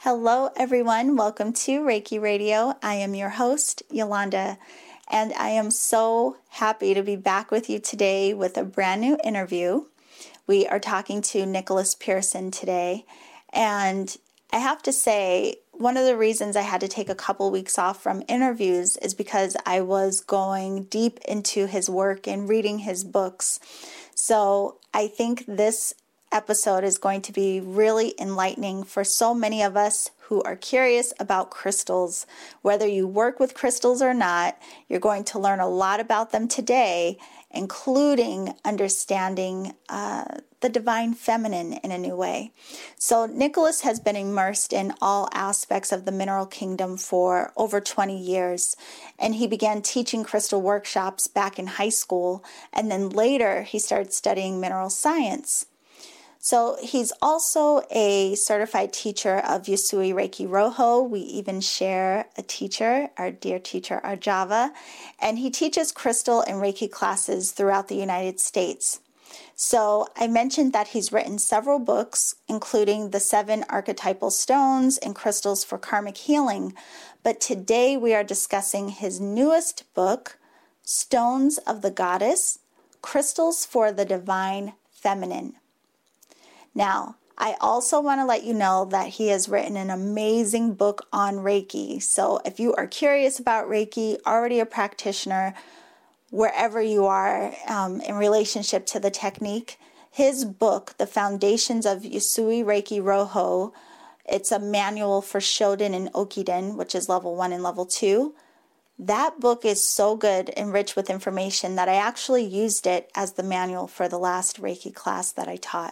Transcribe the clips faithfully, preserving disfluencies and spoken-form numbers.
Hello, everyone. Welcome to Reiki Radio. I am your host, Yolanda, and I am so happy to be back with you today with a brand new interview. We are talking to Nicholas Pearson today, and I have to say, one of the reasons I had to take a couple weeks off from interviews is because I was going deep into his work and reading his books. So I think this episode is going to be really enlightening for so many of us who are curious about crystals. Whether you work with crystals or not, you're going to learn a lot about them today, including understanding uh, the divine feminine in a new way. So Nicholas has been immersed in all aspects of the mineral kingdom for over twenty years, and he began teaching crystal workshops back in high school, and then later he started studying mineral science. So he's also a certified teacher of Usui Reiki Rojo. We even share a teacher, our dear teacher, Arjava, and he teaches crystal and Reiki classes throughout the United States. So I mentioned that he's written several books, including The Seven Archetypal Stones and Crystals for Karmic Healing. But today we are discussing his newest book, Stones of the Goddess, Crystals for the Divine Feminine. Now, I also want to let you know that he has written an amazing book on Reiki. So if you are curious about Reiki, already a practitioner, wherever you are um, in relationship to the technique, his book, The Foundations of Usui Reiki Rojo, it's a manual for Shoden and Okiden, which is level one and level two. That book is so good and rich with information that I actually used it as the manual for the last Reiki class that I taught.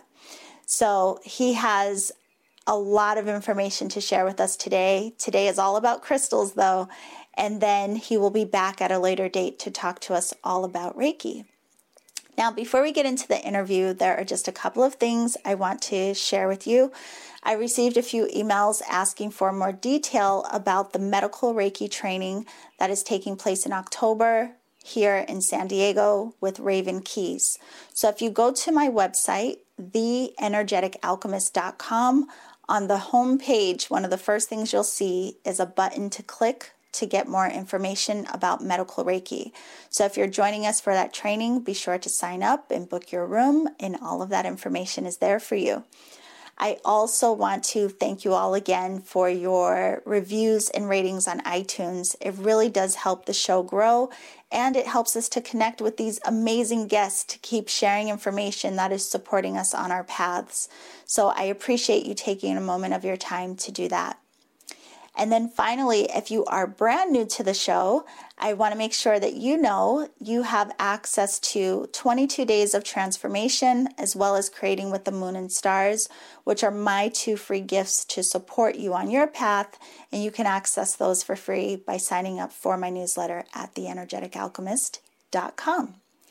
So he has a lot of information to share with us today. Today is all about crystals, though, and then he will be back at a later date to talk to us all about Reiki. Now, before we get into the interview, there are just a couple of things I want to share with you. I received a few emails asking for more detail about the medical Reiki training that is taking place in October here in San Diego with Raven Keys. So if you go to my website, the energetic alchemist dot com, on the home page, one of the first things you'll see is a button to click to get more information about medical Reiki. So if you're joining us for that training, be sure to sign up and book your room, and all of that information is there for you. I also want to thank you all again for your reviews and ratings on iTunes. It really does help the show grow, and it helps us to connect with these amazing guests to keep sharing information that is supporting us on our paths. So I appreciate you taking a moment of your time to do that. And then finally, if you are brand new to the show, I want to make sure that you know you have access to twenty-two days of transformation, as well as Creating with the Moon and Stars, which are my two free gifts to support you on your path. And you can access those for free by signing up for my newsletter at the energetic alchemist dot com.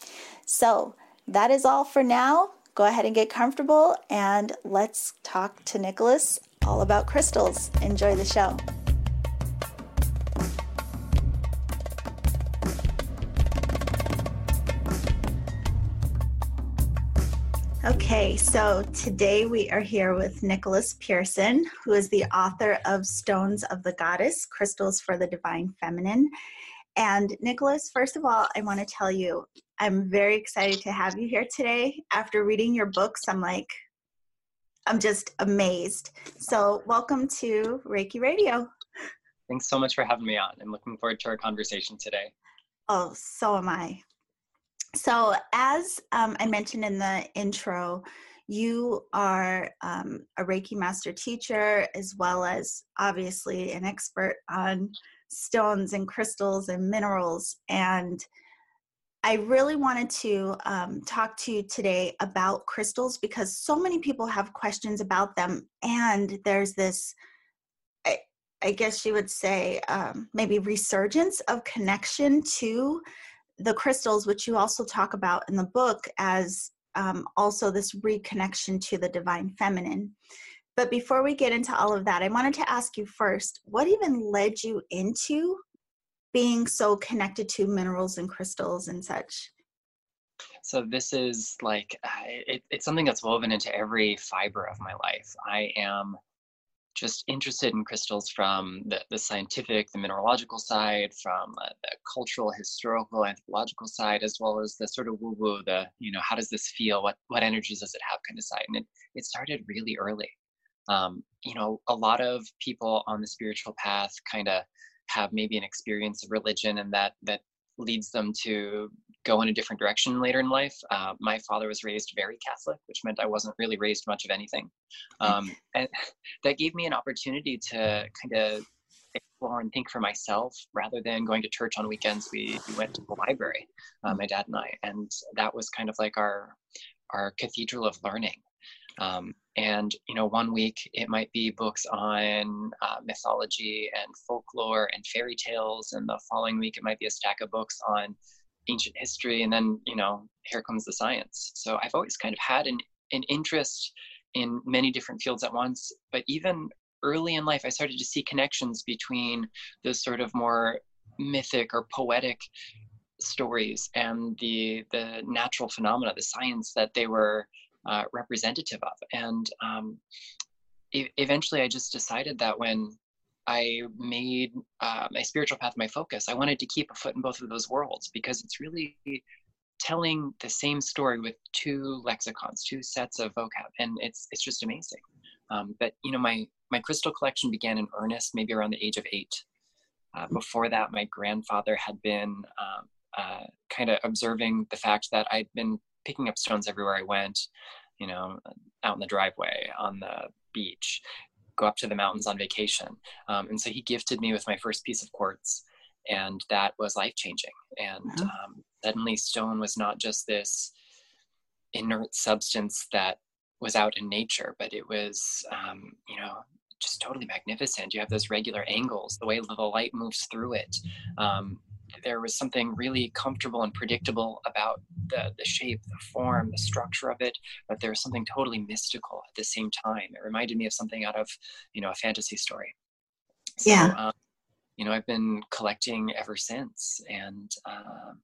So that is all for now. Go ahead and get comfortable, and let's talk to Nicholas all about crystals. Enjoy the show. Okay, so today we are here with Nicholas Pearson, who is the author of Stones of the Goddess, Crystals for the Divine Feminine. And Nicholas, first of all, I want to tell you, I'm very excited to have you here today. After reading your books, I'm like, I'm just amazed. So welcome to Reiki Radio. Thanks so much for having me on. I'm looking forward to our conversation today. Oh, so am I. So as um, I mentioned in the intro, you are um, a Reiki master teacher, as well as obviously an expert on stones and crystals and minerals. And I really wanted to um, talk to you today about crystals because so many people have questions about them. And there's this, I, I guess you would say, um, maybe resurgence of connection to the crystals, which you also talk about in the book as um, also this reconnection to the divine feminine. But before we get into all of that, I wanted to ask you first, what even led you into being so connected to minerals and crystals and such? So this is like, uh, it, it's something that's woven into every fiber of my life. I am just interested in crystals from the, the scientific, the mineralogical side, from uh, the cultural, historical, anthropological side, as well as the sort of woo-woo, the, you know, how does this feel? What what energies does it have kind of side? And it, it started really early. Um, you know, a lot of people on the spiritual path kind of have maybe an experience of religion, and that that leads them to go in a different direction later in life. Uh, my father was raised very Catholic, which meant I wasn't really raised much of anything. Um, and that gave me an opportunity to kind of explore and think for myself rather than going to church on weekends. We, we went to the library, uh, my dad and I, and that was kind of like our, our cathedral of learning. Um, and, you know, one week it might be books on uh, mythology and folklore and fairy tales. And the following week, it might be a stack of books on ancient history. And then, you know, here comes the science. So I've always kind of had an, an interest in many different fields at once. But even early in life, I started to see connections between the sort of more mythic or poetic stories and the the natural phenomena, the science that they were Uh, representative of. And um, e- eventually I just decided that when I made uh, my spiritual path my focus, I wanted to keep a foot in both of those worlds, because it's really telling the same story with two lexicons, two sets of vocab. And it's it's just amazing. Um, but, you know, my, my crystal collection began in earnest maybe around the age of eight. Uh, before that, my grandfather had been um, uh, kind of observing the fact that I'd been picking up stones everywhere I went, you know, out in the driveway, on the beach, go up to the mountains on vacation. Um, and so he gifted me with my first piece of quartz, and that was life-changing. And Wow. um, suddenly stone was not just this inert substance that was out in nature, but it was, um, you know, just totally magnificent. You have those regular angles, the way the light moves through it. Um, there was something really comfortable and predictable about the, the shape, the form, the structure of it, but there was something totally mystical at the same time. It reminded me of something out of, you know, a fantasy story. So, Yeah. um, you know, I've been collecting ever since, and um,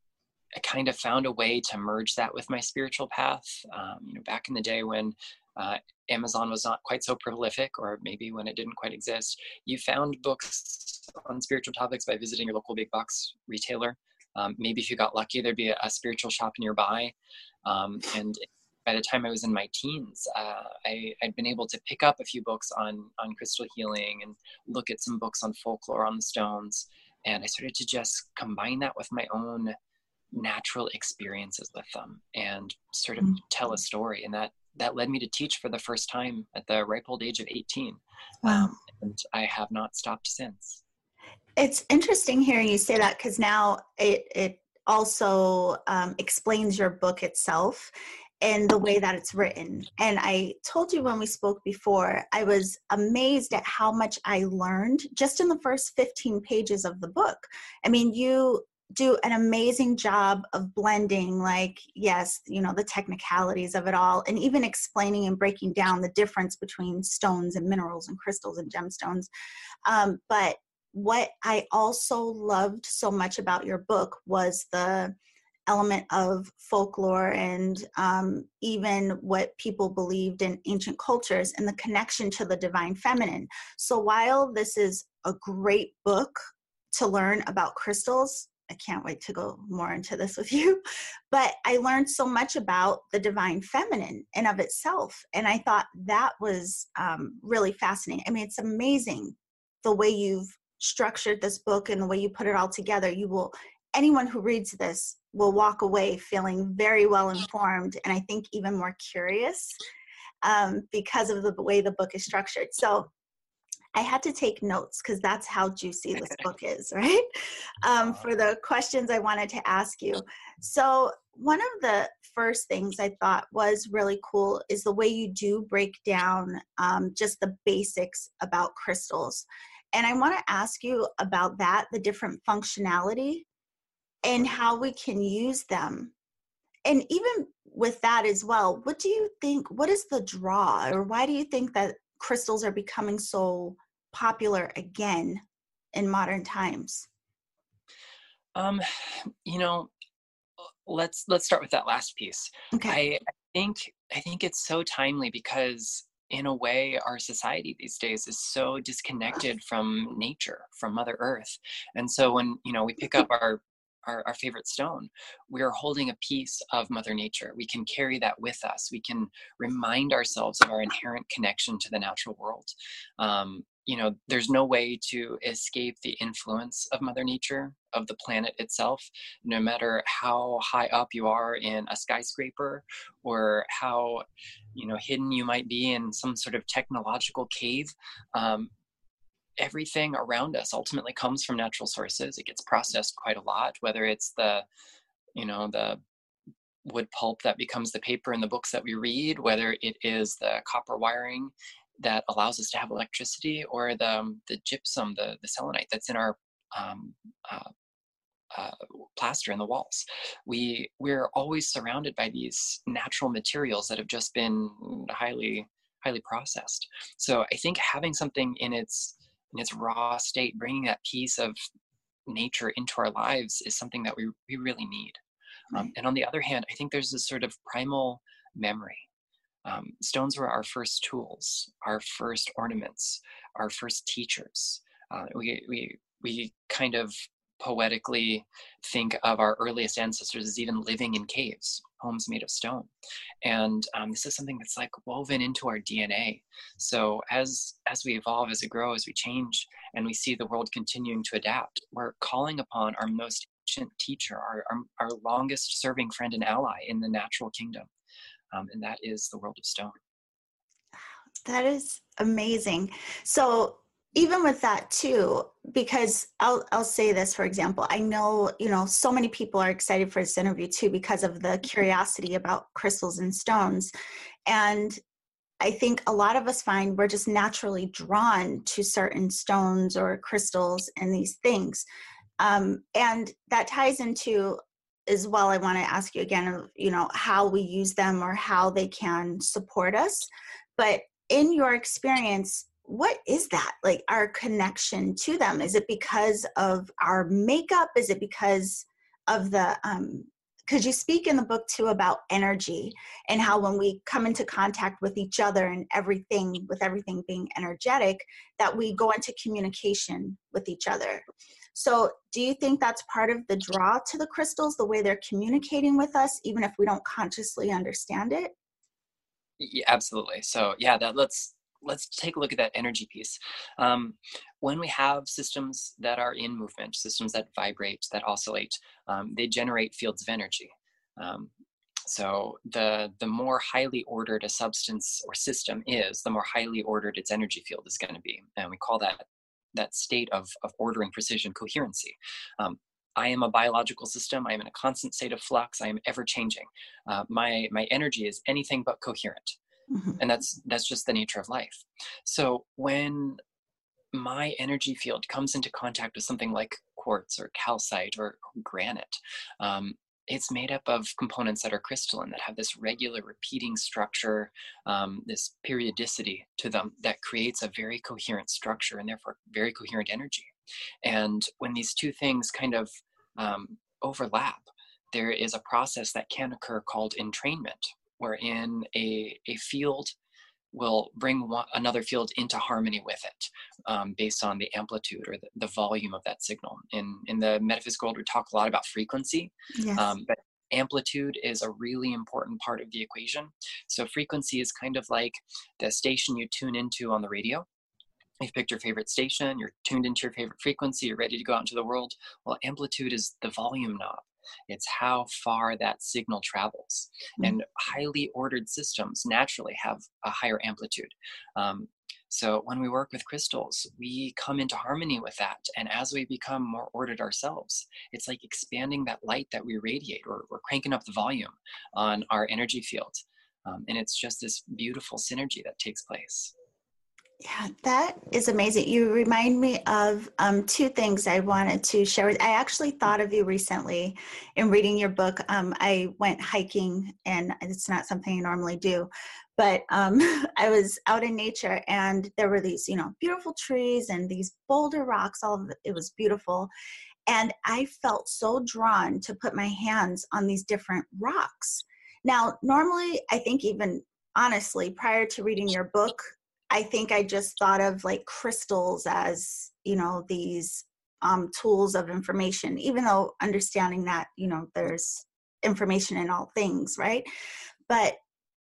I kind of found a way to merge that with my spiritual path. Um, you know, back in the day when uh, Amazon was not quite so prolific, or maybe when it didn't quite exist, you found books on spiritual topics by visiting your local big box retailer. Um, maybe if you got lucky, there'd be a, a spiritual shop nearby. Um, and by the time I was in my teens, uh, I, I'd been able to pick up a few books on, on crystal healing and look at some books on folklore, on the stones. And I started to just combine that with my own natural experiences with them and sort of tell a story. And that that led me to teach for the first time at the ripe old age of eighteen. Wow. Um, and I have not stopped since. It's interesting hearing you say that, because now it, it also um, explains your book itself and the way that it's written. And I told you when we spoke before, I was amazed at how much I learned just in the first fifteen pages of the book. I mean, you do an amazing job of blending, like, yes, you know, the technicalities of it all, and even explaining and breaking down the difference between stones and minerals and crystals and gemstones. Um, but what I also loved so much about your book was the element of folklore and um, even what people believed in ancient cultures and the connection to the divine feminine. So while this is a great book to learn about crystals, I can't wait to go more into this with you, but I learned so much about the divine feminine and of itself. And I thought that was um, really fascinating. I mean, it's amazing the way you've structured this book and the way you put it all together. You will, anyone who reads this will walk away feeling very well informed, and I think even more curious um, because of the way the book is structured. So I had to take notes because that's how juicy this book is, right? Um, for the questions I wanted to ask you. So one of the first things I thought was really cool is the way you do break down um, just the basics about crystals. And I want to ask you about that, the different functionality and how we can use them. And even with that as well, what do you think, what is the draw, or why do you think that crystals are becoming so popular again in modern times? Um, you know, let's let's start with that last piece. Okay. I, I think I think it's so timely because in a way, our society these days is so disconnected from nature, from Mother Earth. And so when, you know, we pick up our our, our favorite stone, we're holding a piece of Mother Nature. We can carry that with us. We can remind ourselves of our inherent connection to the natural world. Um, you know, there's no way to escape the influence of Mother Nature, of the planet itself, no matter how high up you are in a skyscraper, or how, you know, hidden you might be in some sort of technological cave. Um, everything around us ultimately comes from natural sources. It gets processed quite a lot, whether it's the, you know, the wood pulp that becomes the paper in the books that we read, whether it is the copper wiring that allows us to have electricity, or the um, the gypsum, the the selenite that's in our um, uh, uh, plaster in the walls. We we're always surrounded by these natural materials that have just been highly highly processed. So I think having something in its in its raw state, bringing that piece of nature into our lives, is something that we we really need. Um, Right. and on the other hand, I think there's this sort of primal memory. Um, stones were our first tools, our first ornaments, our first teachers. Uh, we, we, we kind of poetically think of our earliest ancestors as even living in caves, homes made of stone. And um, this is something that's like woven into our D N A. So as, as we evolve, as we grow, as we change, and we see the world continuing to adapt, we're calling upon our most ancient teacher, our, our, our longest serving friend and ally in the natural kingdom. Um, and that is the world of stone. That is amazing. So even with that too, because I'll I'll say this, for example, I know, you know, so many people are excited for this interview too because of the curiosity about crystals and stones. And I think a lot of us find we're just naturally drawn to certain stones or crystals and these things. Um, and that ties into as well, I want to ask you again, you know, how we use them or how they can support us. But in your experience, what is that? Like our connection to them? Is it because of our makeup? Is it because of the, um, because you speak in the book too about energy and how when we come into contact with each other and everything, with everything being energetic, that we go into communication with each other. So do you think that's part of the draw to the crystals, the way they're communicating with us, even if we don't consciously understand it? Yeah, absolutely. So yeah, that let's let's take a look at that energy piece. Um, when we have systems that are in movement, systems that vibrate, that oscillate, um, they generate fields of energy. Um, so the the more highly ordered a substance or system is, the more highly ordered its energy field is going to be, and we call that that state of of order and precision coherency. Um, I am a biological system. I am in a constant state of flux. I am ever changing. Uh, my my energy is anything but coherent, Mhm. and that's that's just the nature of life. So when my energy field comes into contact with something like quartz or calcite or granite, um, it's made up of components that are crystalline, that have this regular repeating structure, um, this periodicity to them that creates a very coherent structure and therefore very coherent energy. And when these two things kind of um, overlap, there is a process that can occur called entrainment, wherein a, a field will bring one, another field into harmony with it, um, based on the amplitude or the, the volume of that signal. In, in the metaphysical world, we talk a lot about frequency, Yes. um, but amplitude is a really important part of the equation. So frequency is kind of like the station you tune into on the radio. You've picked your favorite station, you're tuned into your favorite frequency, you're ready to go out into the world. Well, amplitude is the volume knob. It's how far that signal travels. Mm. And highly ordered systems naturally have a higher amplitude. Um, so when we work with crystals, we come into harmony with that. And as we become more ordered ourselves, it's like expanding that light that we radiate, or, or cranking up the volume on our energy field. Um, and it's just this beautiful synergy that takes place. Yeah, that is amazing. You remind me of um, two things I wanted to share with. I actually thought of you recently in reading your book. Um, I went hiking, and it's not something I normally do, but um, I was out in nature, and there were these, you know, beautiful trees and these boulder rocks. All of it, it was beautiful, and I felt so drawn to put my hands on these different rocks. Now, normally, I think even honestly, prior to reading your book, I think I just thought of like crystals as, you know, these um, tools of information, even though understanding that, you know, there's information in all things, right? But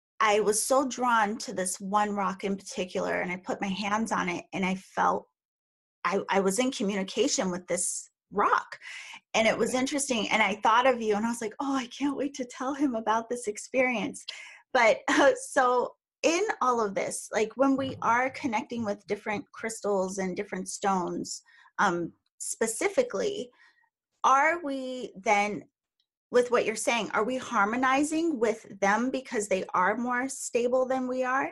I was so drawn to this one rock in particular, and I put my hands on it and I felt I, I was in communication with this rock. And it was interesting. And I thought of you and I was like, oh, I can't wait to tell him about this experience. But uh, so in all of this, like when we are connecting with different crystals and different stones, um, specifically, are we then, with what you're saying, are we harmonizing with them because they are more stable than we are?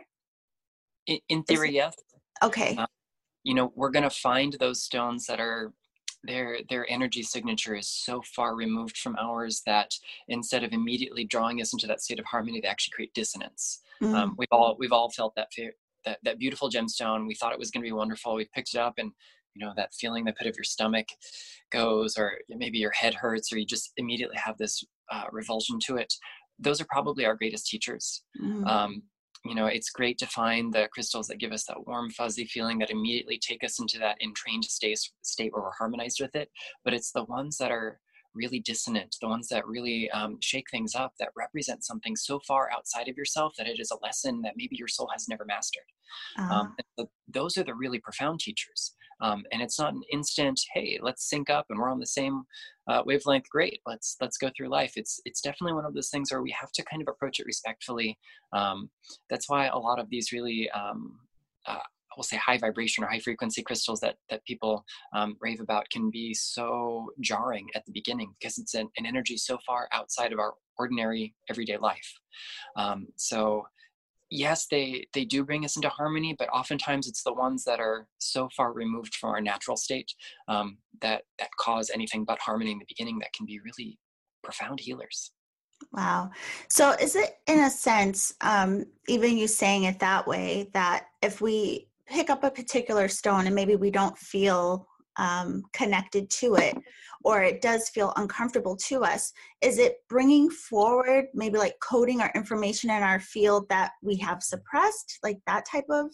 In, in theory, Is, yes. okay. Um, you know, we're going to find those stones that are their their energy signature is so far removed from ours that instead of immediately drawing us into that state of harmony, they actually create dissonance. Mm. Um, we've all we've all felt that that that beautiful gemstone. We thought it was going to be wonderful. We picked it up, and you know that feeling, the pit of your stomach goes, or maybe your head hurts, or you just immediately have this uh, revulsion to it. Those are probably our greatest teachers. Mm. Um, you know, it's great to find the crystals that give us that warm, fuzzy feeling that immediately take us into that entrained state, state where we're harmonized with it. But it's the ones that are really dissonant, the ones that really um, shake things up, that represent something so far outside of yourself that it is a lesson that maybe your soul has never mastered. Uh, um, and so those are the really profound teachers. Um, and it's not an instant, hey, let's sync up and we're on the same uh, wavelength. Great, let's let's go through life. It's it's definitely one of those things where we have to kind of approach it respectfully. Um, that's why a lot of these really, um, uh, we'll say high vibration or high frequency crystals that that people um, rave about can be so jarring at the beginning because it's an, an energy so far outside of our ordinary everyday life. Um, so. Yes, they, they do bring us into harmony, but oftentimes it's the ones that are so far removed from our natural state um, that, that cause anything but harmony in the beginning that can be really profound healers. Wow. So is it in a sense, um, even you saying it that way, that if we pick up a particular stone and maybe we don't feel um, connected to it, or it does feel uncomfortable to us, is it bringing forward maybe like coding our information in our field that we have suppressed, like that type of?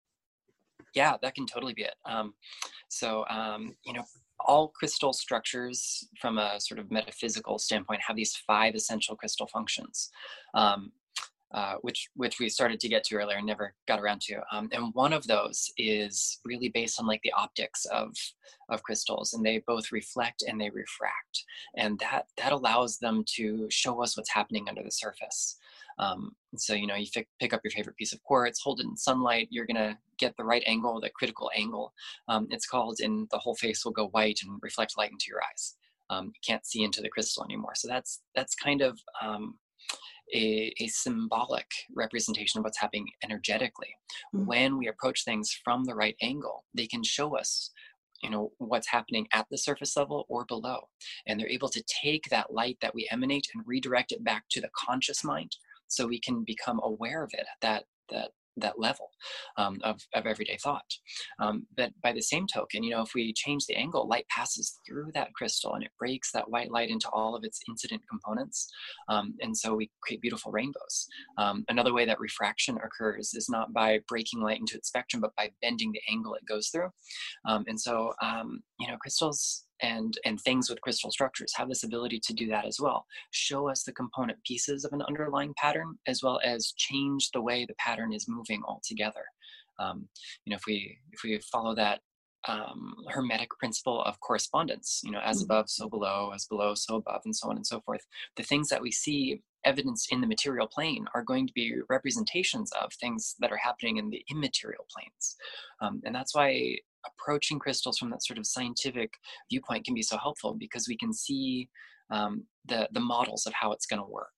Yeah, that can totally be it. Um, so, um, you know, all crystal structures from a sort of metaphysical standpoint have these five essential crystal functions. Um, Uh, which which we started to get to earlier and never got around to. Um, and one of those is really based on like the optics of of crystals, and they both reflect and they refract, and that that allows them to show us what's happening under the surface. Um, so you know, you pick, pick up your favorite piece of quartz, hold it in sunlight, you're gonna get the right angle, the critical angle. Um, it's called, and the whole face will go white and reflect light into your eyes. Um, you can't see into the crystal anymore. So that's that's kind of um, A, a symbolic representation of what's happening energetically. Mm-hmm. When we approach things from the right angle, they can show us, you know, what's happening at the surface level or below. And they're able to take that light that we emanate and redirect it back to the conscious mind so we can become aware of it at that, that, that level um, of, of everyday thought. Um, but by the same token, you know, if we change the angle, light passes through that crystal and it breaks that white light into all of its incident components. Um, and so we create beautiful rainbows. Um, another way that refraction occurs is not by breaking light into its spectrum, but by bending the angle it goes through. Um, and so, um, you know, crystals and and things with crystal structures have this ability to do that as well. Show us the component pieces of an underlying pattern, as well as change the way the pattern is moving altogether. Um, you know, if we if we follow that um, hermetic principle of correspondence, you know, as above, so below, as below, so above, and so on and so forth, the things that we see evidenced in the material plane are going to be representations of things that are happening in the immaterial planes. Um, and that's why approaching crystals from that sort of scientific viewpoint can be so helpful, because we can see um, the the models of how it's going to work.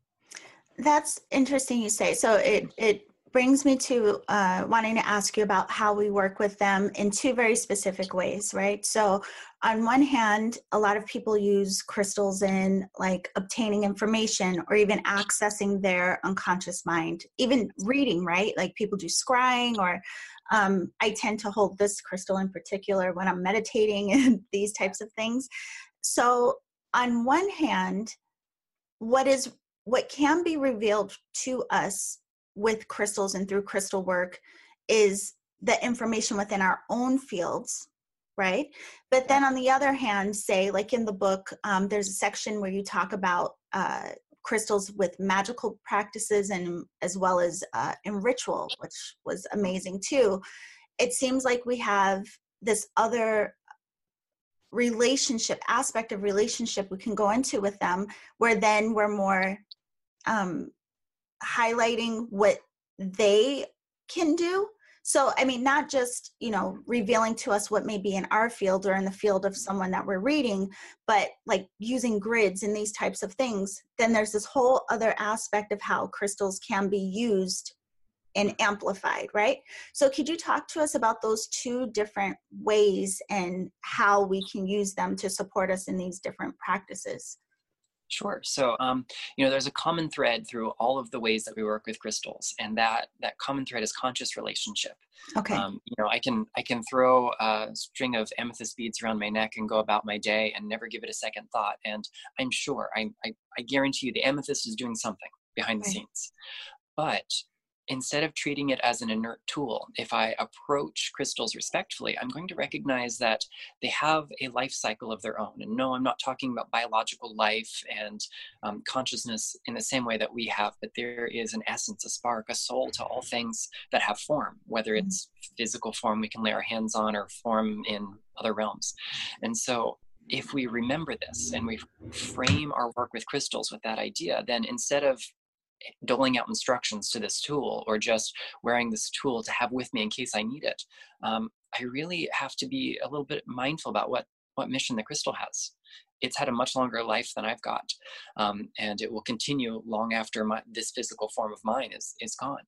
That's interesting you say. So it it brings me to uh, wanting to ask you about how we work with them in two very specific ways, right? So on one hand, a lot of people use crystals in like obtaining information or even accessing their unconscious mind, even reading, right? Like people do scrying, or um, I tend to hold this crystal in particular when I'm meditating and these types of things. So on one hand, what is what can be revealed to us with crystals and through crystal work is the information within our own fields, right? But then on the other hand, say like in the book, um, there's a section where you talk about uh, crystals with magical practices and as well as uh, in ritual, which was amazing too. It seems like we have this other relationship aspect of relationship we can go into with them, where then we're more um, highlighting what they can do. So, I mean, not just, you know, revealing to us what may be in our field or in the field of someone that we're reading, but like using grids and these types of things. Then there's this whole other aspect of how crystals can be used and amplified, right? So could you talk to us about those two different ways and how we can use them to support us in these different practices? Sure. So, um, you know, there's a common thread through all of the ways that we work with crystals, and that that common thread is conscious relationship. Okay. Um, you know, I can I can throw a string of amethyst beads around my neck and go about my day and never give it a second thought. And I'm sure, I I, I guarantee you, the amethyst is doing something behind the Right. scenes. But instead of treating it as an inert tool, if I approach crystals respectfully, I'm going to recognize that they have a life cycle of their own. And no, I'm not talking about biological life and um, consciousness in the same way that we have, but there is an essence, a spark, a soul to all things that have form, whether it's physical form we can lay our hands on or form in other realms. And so if we remember this and we frame our work with crystals with that idea, then instead of doling out instructions to this tool or just wearing this tool to have with me in case I need it, um, I really have to be a little bit mindful about what what mission the crystal has. It's had a much longer life than I've got, um, and it will continue long after my, this physical form of mine is is gone.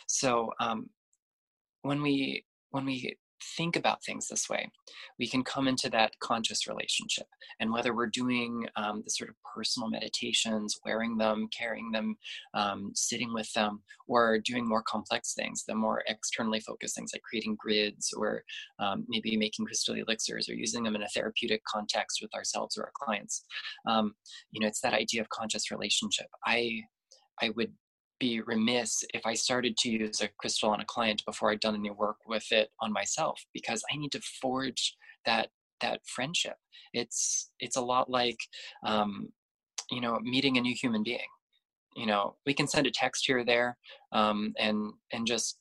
So um, when we when we think about things this way, we can come into that conscious relationship. And whether we're doing um, the sort of personal meditations, wearing them, carrying them, um, sitting with them, or doing more complex things, the more externally focused things like creating grids or um, maybe making crystal elixirs or using them in a therapeutic context with ourselves or our clients. Um, you know, it's that idea of conscious relationship. I I would be remiss if I started to use a crystal on a client before I'd done any work with it on myself, because I need to forge that that friendship. It's it's a lot like um, you know, meeting a new human being. You know, we can send a text here or there um, and and just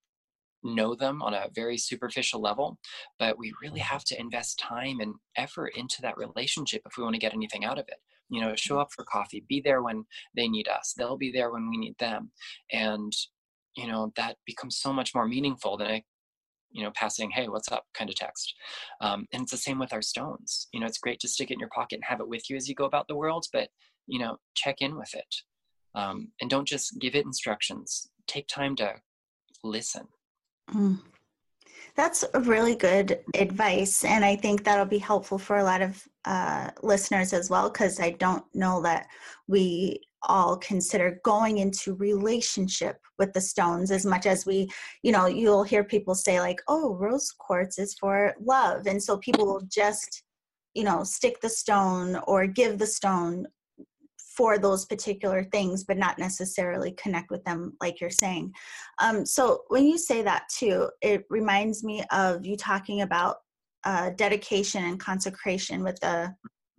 know them on a very superficial level, but we really have to invest time and effort into that relationship if we want to get anything out of it. You know, show up for coffee, be there when they need us, they'll be there when we need them. And, you know, that becomes so much more meaningful than a, you know, passing, hey, what's up kind of text. Um, and it's the same with our stones. You know, it's great to stick it in your pocket and have it with you as you go about the world, but, you know, check in with it. Um, and don't just give it instructions. Take time to listen. Mm. That's a really good advice. And I think that'll be helpful for a lot of uh, listeners as well, because I don't know that we all consider going into relationship with the stones as much as we, you know, you'll hear people say like, oh, rose quartz is for love. And so people will just, you know, stick the stone or give the stone for those particular things, but not necessarily connect with them like you're saying. Um, so when you say that too, it reminds me of you talking about uh, dedication and consecration with the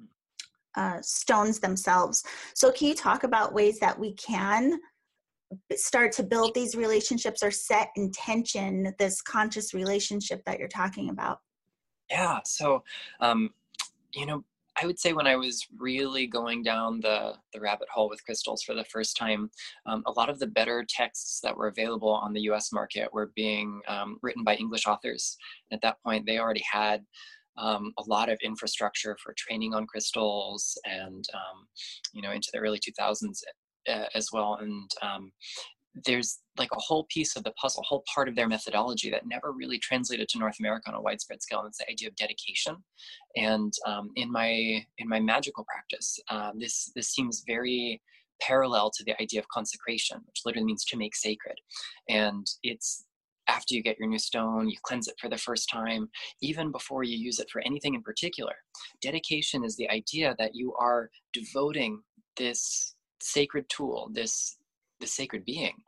uh, stones themselves. So can you talk about ways that we can start to build these relationships or set intention, this conscious relationship that you're talking about? Yeah. So, um, you know, I would say when I was really going down the, the rabbit hole with crystals for the first time, um, a lot of the better texts that were available on the U S market were being um, written by English authors. And at that point, they already had um, a lot of infrastructure for training on crystals and, um, you know, into the early two thousands uh, as well. And um, there's like a whole piece of the puzzle, a whole part of their methodology that never really translated to North America on a widespread scale, and it's the idea of dedication. And um, in my in my magical practice, uh, this this seems very parallel to the idea of consecration, which literally means to make sacred. And it's after you get your new stone, you cleanse it for the first time, even before you use it for anything in particular. Dedication is the idea that you are devoting this sacred tool, this the sacred being,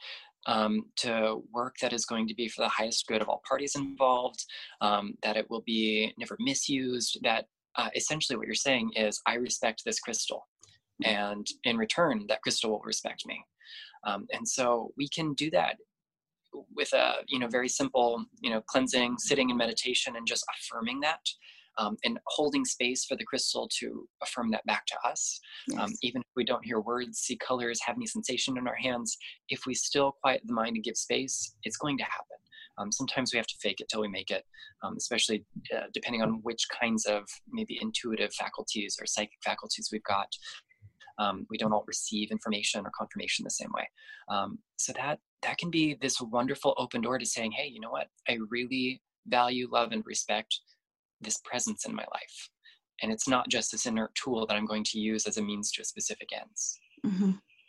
um, to work that is going to be for the highest good of all parties involved, um, that it will be never misused, that uh, essentially what you're saying is, I respect this crystal, and in return, that crystal will respect me. Um, and so we can do that with a, you know, very simple, you know, cleansing, sitting in meditation, and just affirming that, um, and holding space for the crystal to affirm that back to us. Yes. Um, even if we don't hear words, see colors, have any sensation in our hands, if we still quiet the mind and give space, it's going to happen. Um, sometimes we have to fake it till we make it, um, especially uh, depending on which kinds of maybe intuitive faculties or psychic faculties we've got. Um, we don't all receive information or confirmation the same way. Um, so that that can be this wonderful open door to saying, hey, you know what? I really value, love, and respect this presence in my life. And it's not just this inert tool that I'm going to use as a means to a specific ends. Mm-hmm.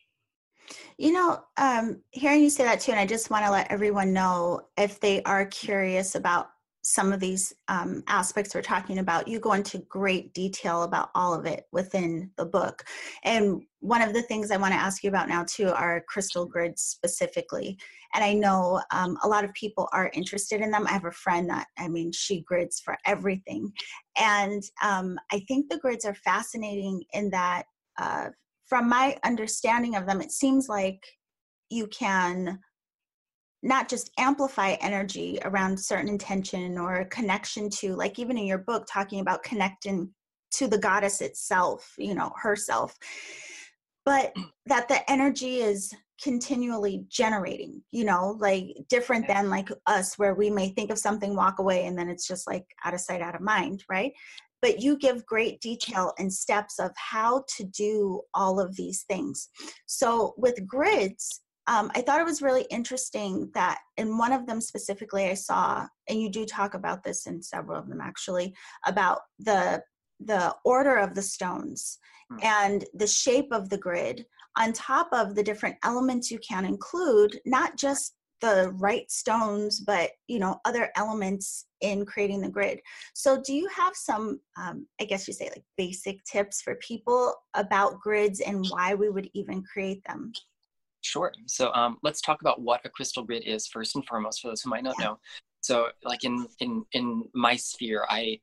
You know, um, hearing you say that too, and I just want to let everyone know, if they are curious about some of these um, aspects we're talking about, you go into great detail about all of it within the book. And one of the things I want to ask you about now too are crystal grids specifically. And I know um, a lot of people are interested in them. I have a friend that, I mean, she grids for everything. And um, I think the grids are fascinating in that, uh, from my understanding of them, it seems like you can not just amplify energy around certain intention or connection to, like even in your book, talking about connecting to the goddess itself, you know, herself, but that the energy is continually generating, you know, like different than like us, where we may think of something, walk away, and then it's just like out of sight, out of mind, right? But you give great detail and steps of how to do all of these things. So with grids, um, I thought it was really interesting that in one of them specifically I saw, and you do talk about this in several of them actually, about the the order of the stones mm. and the shape of the grid on top of the different elements you can include, not just the right stones, but, you know, other elements in creating the grid. So do you have some, um, I guess you say like basic tips for people about grids and why we would even create them? Sure. So um, let's talk about what a crystal grid is first and foremost, for those who might not yeah. know. So like in, in, in my sphere, I,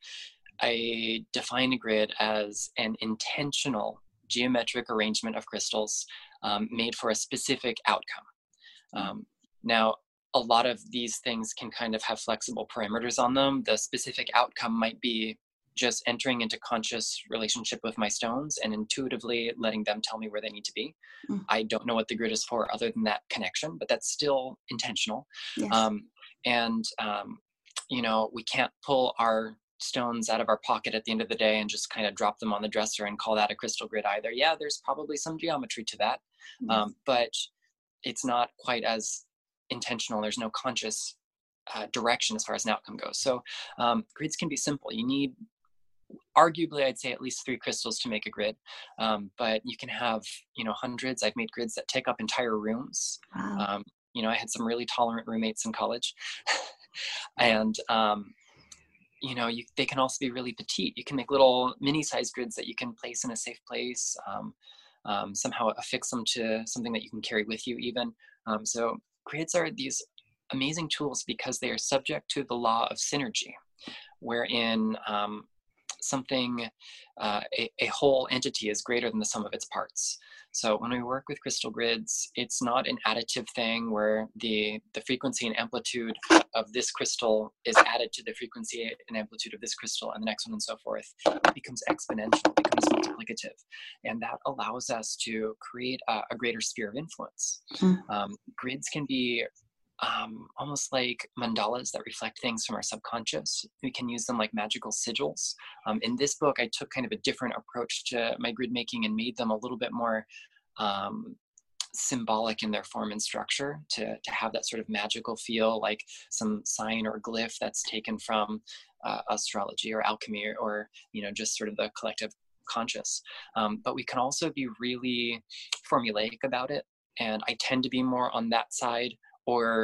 I define a grid as an intentional geometric arrangement of crystals um, made for a specific outcome. Um, now, a lot of these things can kind of have flexible parameters on them. The specific outcome might be just entering into conscious relationship with my stones and intuitively letting them tell me where they need to be. Mm. I don't know what the grid is for other than that connection, but that's still intentional. Yes. Um, and, um, you know, we can't pull our stones out of our pocket at the end of the day and just kind of drop them on the dresser and call that a crystal grid either. Yeah, there's probably some geometry to that, yes. um, but it's not quite as intentional. There's no conscious uh, direction as far as an outcome goes. So um, grids can be simple. You need, arguably, I'd say at least three crystals to make a grid, um, but you can have, you know, hundreds. I've made grids that take up entire rooms. Wow. Um, you know, I had some really tolerant roommates in college, and um, you know, you, they can also be really petite. You can make little mini-sized grids that you can place in a safe place. Um, um, somehow affix them to something that you can carry with you even. Um, so grids are these amazing tools because they are subject to the law of synergy, wherein um, something, uh, a, a whole entity is greater than the sum of its parts. So when we work with crystal grids, it's not an additive thing where the, the frequency and amplitude of this crystal is added to the frequency and amplitude of this crystal and the next one and so forth. It becomes exponential, it becomes multiplicative. And that allows us to create a, a greater sphere of influence. Mm. Um, grids can be Um, almost like mandalas that reflect things from our subconscious. We can use them like magical sigils. Um, in this book, I took kind of a different approach to my grid making and made them a little bit more um, symbolic in their form and structure to, to have that sort of magical feel, like some sign or glyph that's taken from uh, astrology or alchemy or, or, you know, just sort of the collective conscious. Um, but we can also be really formulaic about it. And I tend to be more on that side, or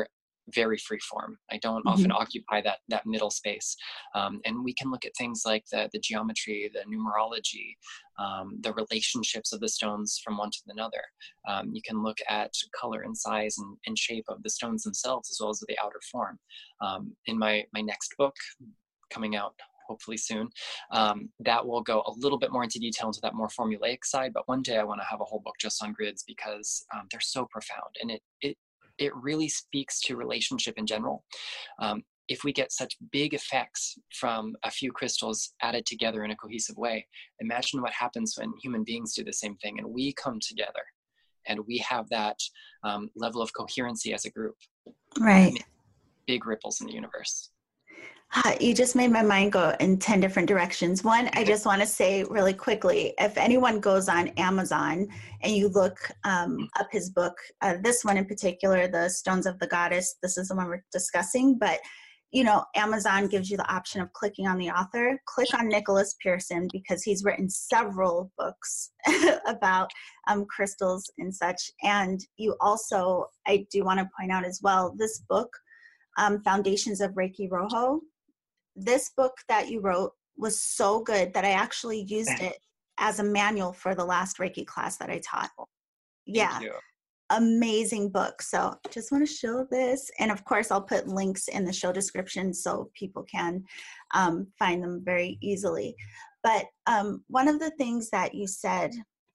very free form. I don't Mm-hmm. often occupy that that middle space. Um, and we can look at things like the, the geometry, the numerology, um, the relationships of the stones from one to another. Um, you can look at color and size and, and shape of the stones themselves, as well as the outer form. Um, in my, my next book, coming out hopefully soon, um, that will go a little bit more into detail into that more formulaic side. But one day I want to have a whole book just on grids, because um, they're so profound, and it it it really speaks to relationship in general. Um, if we get such big effects from a few crystals added together in a cohesive way, imagine what happens when human beings do the same thing and we come together and we have that um, level of coherency as a group. Right. That makes big ripples in the universe. You just made my mind go in ten different directions. One, I just want to say really quickly, if anyone goes on Amazon and you look um, up his book, uh, this one in particular, The Stones of the Goddess, this is the one we're discussing, but you know, Amazon gives you the option of clicking on the author. Click on Nicholas Pearson, because he's written several books about um, crystals and such. And you also, I do want to point out as well, this book, um, Foundations of Reiki Rojo, this book that you wrote was so good that I actually used it as a manual for the last Reiki class that I taught. Yeah. Thank you. Amazing book. So just want to show this. And of course, I'll put links in the show description so people can um, find them very easily. But um, one of the things that you said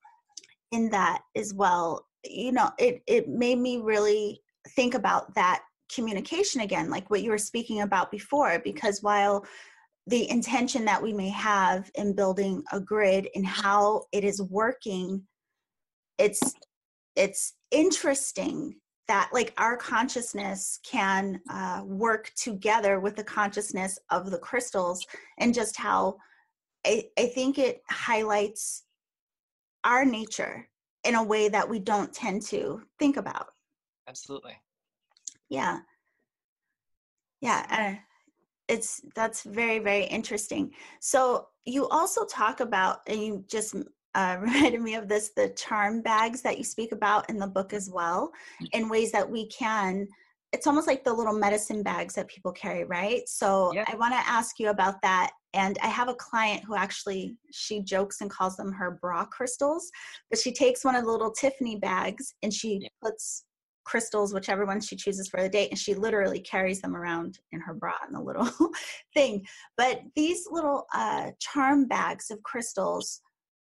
in that as well, you know, it, it made me really think about that communication again, like what you were speaking about before, because while the intention that we may have in building a grid and how it is working, it's it's interesting that like our consciousness can uh, work together with the consciousness of the crystals, and just how I, I think it highlights our nature in a way that we don't tend to think about. Absolutely. Yeah. Yeah. Uh, it's, that's very, very interesting. So you also talk about, and you just uh, reminded me of this, the charm bags that you speak about in the book as well, in ways that we can, it's almost like the little medicine bags that people carry, right? So Yeah. I want to ask you about that. And I have a client who actually, she jokes and calls them her bra crystals, but she takes one of the little Tiffany bags and she Yeah. puts crystals, whichever one she chooses for the day, and she literally carries them around in her bra in a little thing. But these little uh, charm bags of crystals,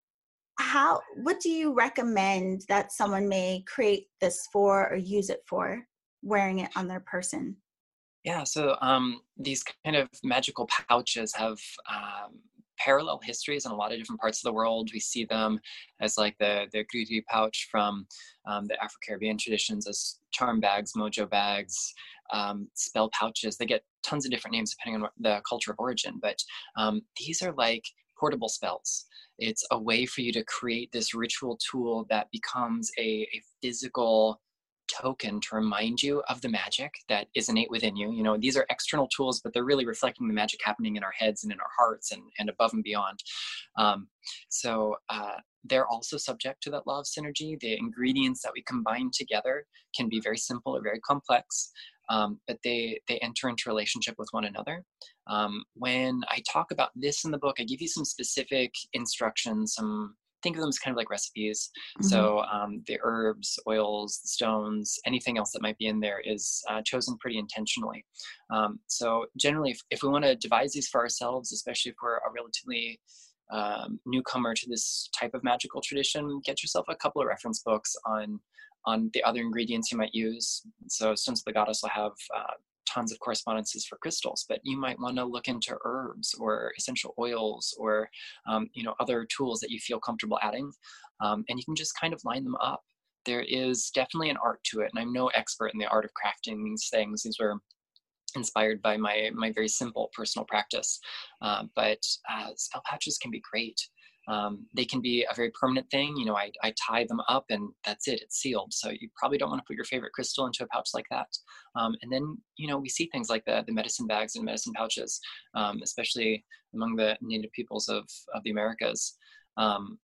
how, what do you recommend that someone may create this for or use it for, wearing it on their person? Yeah, so um, these kind of magical pouches have um, parallel histories in a lot of different parts of the world. We see them as like the the Griri pouch from um, the Afro-Caribbean traditions, as charm bags, mojo bags, um, spell pouches. They get tons of different names depending on what the culture of origin, but um, these are like portable spells. It's a way for you to create this ritual tool that becomes a, a physical token to remind you of the magic that is innate within you. You know, these are external tools, but they're really reflecting the magic happening in our heads and in our hearts and, and above and beyond. Um, so uh, they're also subject to that law of synergy. The ingredients that we combine together can be very simple or very complex, um, but they, they enter into relationship with one another. Um, when I talk about this in the book, I give you some specific instructions, some think of them as kind of like recipes. Mm-hmm. So um, the herbs, oils, the stones, anything else that might be in there is uh, chosen pretty intentionally. Um, so generally, if, if we want to devise these for ourselves, especially if we're a relatively um, newcomer to this type of magical tradition, get yourself a couple of reference books on on the other ingredients you might use. So Stones of the Goddess will have uh, tons of correspondences for crystals, but you might want to look into herbs or essential oils or um, you know, other tools that you feel comfortable adding, um, and you can just kind of line them up. There is definitely an art to it, and I'm no expert in the art of crafting these things. These were inspired by my my very simple personal practice, uh, but uh, spell pouches can be great. Um, they can be a very permanent thing. You know, I, I tie them up and that's it, it's sealed. So you probably don't want to put your favorite crystal into a pouch like that. Um, and then, you know, we see things like the, the medicine bags and medicine pouches, um, especially among the native peoples of, of the Americas. Um,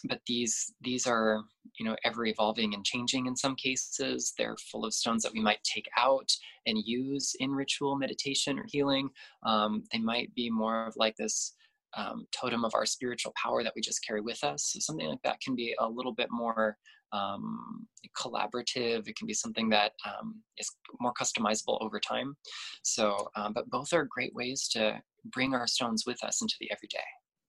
but these these are, you know, ever evolving and changing in some cases. They're full of stones that we might take out and use in ritual meditation or healing. Um, they might be more of like this um, totem of our spiritual power that we just carry with us. So something like that can be a little bit more um, collaborative. It can be something that um, is more customizable over time. So, um, but both are great ways to bring our stones with us into the everyday.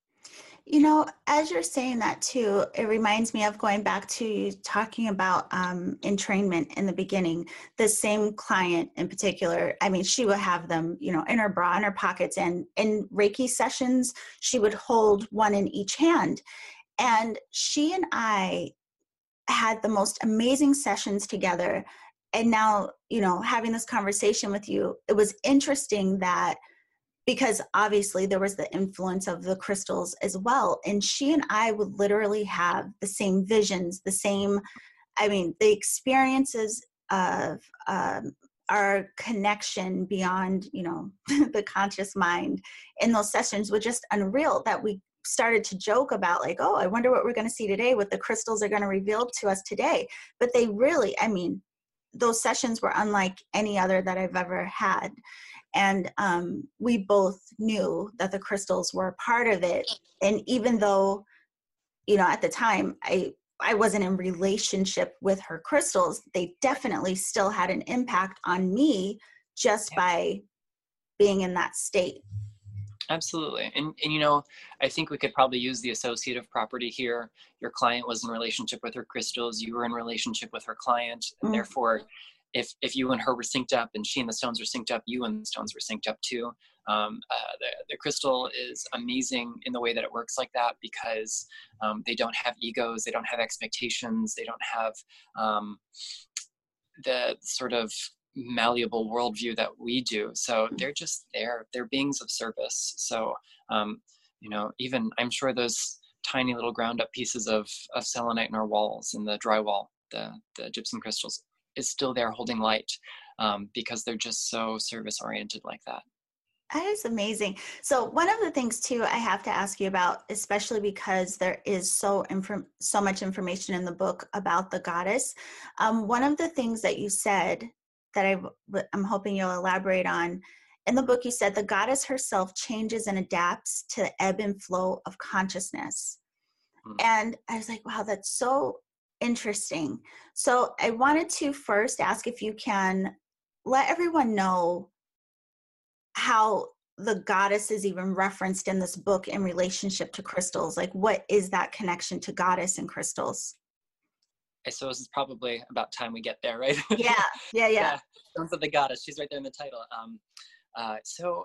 You know, as you're saying that too, it reminds me of going back to you talking about um, entrainment in the beginning. The same client in particular, I mean, she would have them, you know, in her bra, in her pockets, and in Reiki sessions, she would hold one in each hand. And she and I had the most amazing sessions together. And now, you know, having this conversation with you, it was interesting that because obviously there was the influence of the crystals as well. And she and I would literally have the same visions, the same, I mean, the experiences of um, our connection beyond, you know, the conscious mind in those sessions were just unreal, that we started to joke about like, oh, I wonder what we're going to see today, what the crystals are going to reveal to us today. But they really, I mean, those sessions were unlike any other that I've ever had. And um, we both knew that the crystals were a part of it. And even though, you know, at the time, I, I wasn't in relationship with her crystals, they definitely still had an impact on me just Yeah. by being in that state. Absolutely. And, and, you know, I think we could probably use the associative property here. Your client was in relationship with her crystals. You were in relationship with her client. And mm. therefore, if if you and her were synced up and she and the stones were synced up, you and the stones were synced up too. Um, uh, the, the crystal is amazing in the way that it works like that, because um, they don't have egos, they don't have expectations, they don't have um, the sort of malleable worldview that we do. So they're just there. They're beings of service. So, um, you know, even I'm sure those tiny little ground up pieces of, of selenite in our walls and the drywall, the, the gypsum crystals, is still there holding light um, because they're just so service oriented like that. That is amazing. So one of the things too, I have to ask you about, especially because there is so inform- so much information in the book about the goddess. Um, one of the things that you said that I, I'm hoping you'll elaborate on, in the book you said the goddess herself changes and adapts to the ebb and flow of consciousness. Mm. And I was like, wow, that's so interesting. So I wanted to first ask if you can let everyone know how the goddess is even referenced in this book in relationship to crystals. Like, what is that connection to goddess and crystals? I suppose it's probably about time we get there, right? Yeah, yeah, yeah. yeah. Stones of the Goddess. She's right there in the title. Um, uh, so,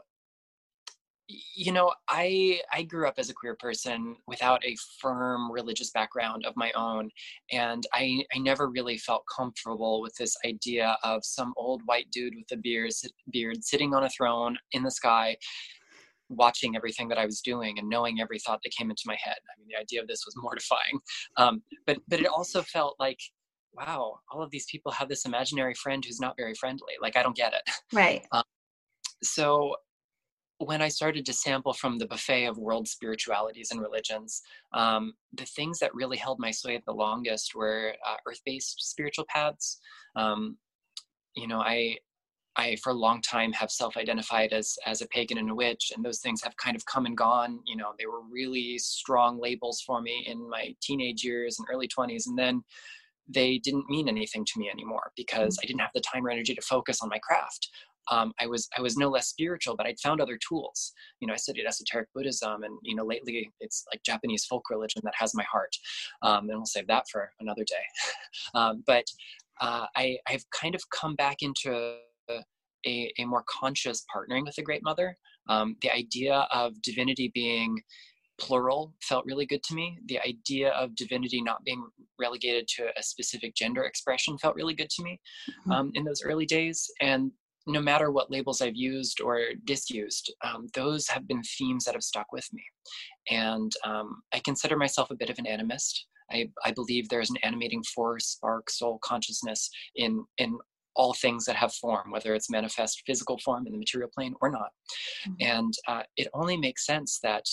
you know, I I grew up as a queer person without a firm religious background of my own, and I I never really felt comfortable with this idea of some old white dude with a beard beard sitting on a throne in the sky, watching everything that I was doing and knowing every thought that came into my head. I mean, the idea of this was mortifying, um, but but it also felt like, wow, all of these people have this imaginary friend who's not very friendly. Like, I don't get it. Right. Um, so. When I started to sample from the buffet of world spiritualities and religions, um, the things that really held my sway the longest were uh, earth-based spiritual paths. Um, you know, I, I for a long time have self-identified as as a pagan and a witch, and those things have kind of come and gone. You know, they were really strong labels for me in my teenage years and early twenties, and then they didn't mean anything to me anymore because mm-hmm. I didn't have the time or energy to focus on my craft. Um, I was I was no less spiritual, but I'd found other tools. You know, I studied esoteric Buddhism, and you know, lately it's like Japanese folk religion that has my heart. Um, and we'll save that for another day. um, but uh, I I've kind of come back into a, a more conscious partnering with the Great Mother. Um, the idea of divinity being plural felt really good to me. The idea of divinity not being relegated to a specific gender expression felt really good to me mm-hmm. um, in those early days. And no matter what labels I've used or disused, um, those have been themes that have stuck with me. And um, I consider myself a bit of an animist. I, I believe there's an animating force, spark, soul, consciousness in, in all things that have form, whether it's manifest physical form in the material plane or not. Mm-hmm. And uh, it only makes sense that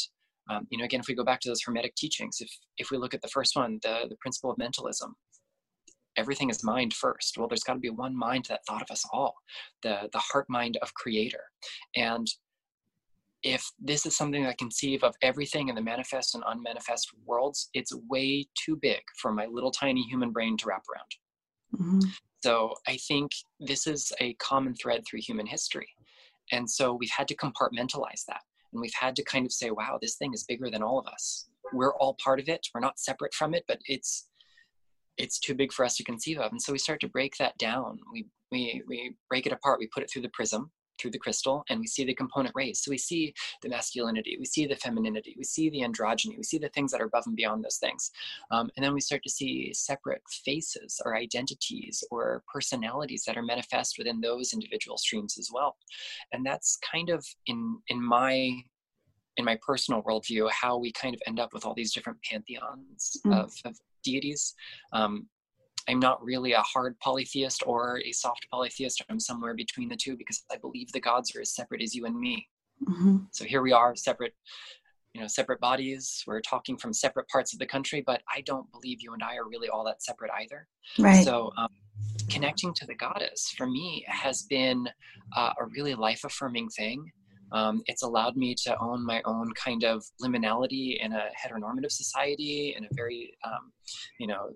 Um, you know, again, if we go back to those Hermetic teachings, if if we look at the first one, the, the principle of mentalism, everything is mind first. Well, there's got to be one mind that thought of us all, the, the heart mind of creator. And if this is something that conceive of everything in the manifest and unmanifest worlds, it's way too big for my little tiny human brain to wrap around. Mm-hmm. So I think this is a common thread through human history. And so we've had to compartmentalize that. And we've had to kind of say, wow, this thing is bigger than all of us. We're all part of it. We're not separate from it, but it's it's too big for us to conceive of. And so we start to break that down. We we we break it apart. We put it through the prism, through the crystal, and we see the component rays. So we see the masculinity, we see the femininity, we see the androgyny, we see the things that are above and beyond those things. Um, and then we start to see separate faces or identities or personalities that are manifest within those individual streams as well. And that's kind of in, in my, in my personal worldview, how we kind of end up with all these different pantheons mm. of, of deities. Um, I'm not really a hard polytheist or a soft polytheist. I'm somewhere between the two because I believe the gods are as separate as you and me. Mm-hmm. So here we are, separate, you know, separate bodies. We're talking from separate parts of the country, but I don't believe you and I are really all that separate either. Right. So um, connecting to the goddess for me has been uh, a really life-affirming thing. Um, it's allowed me to own my own kind of liminality in a heteronormative society, in a very, um, you know,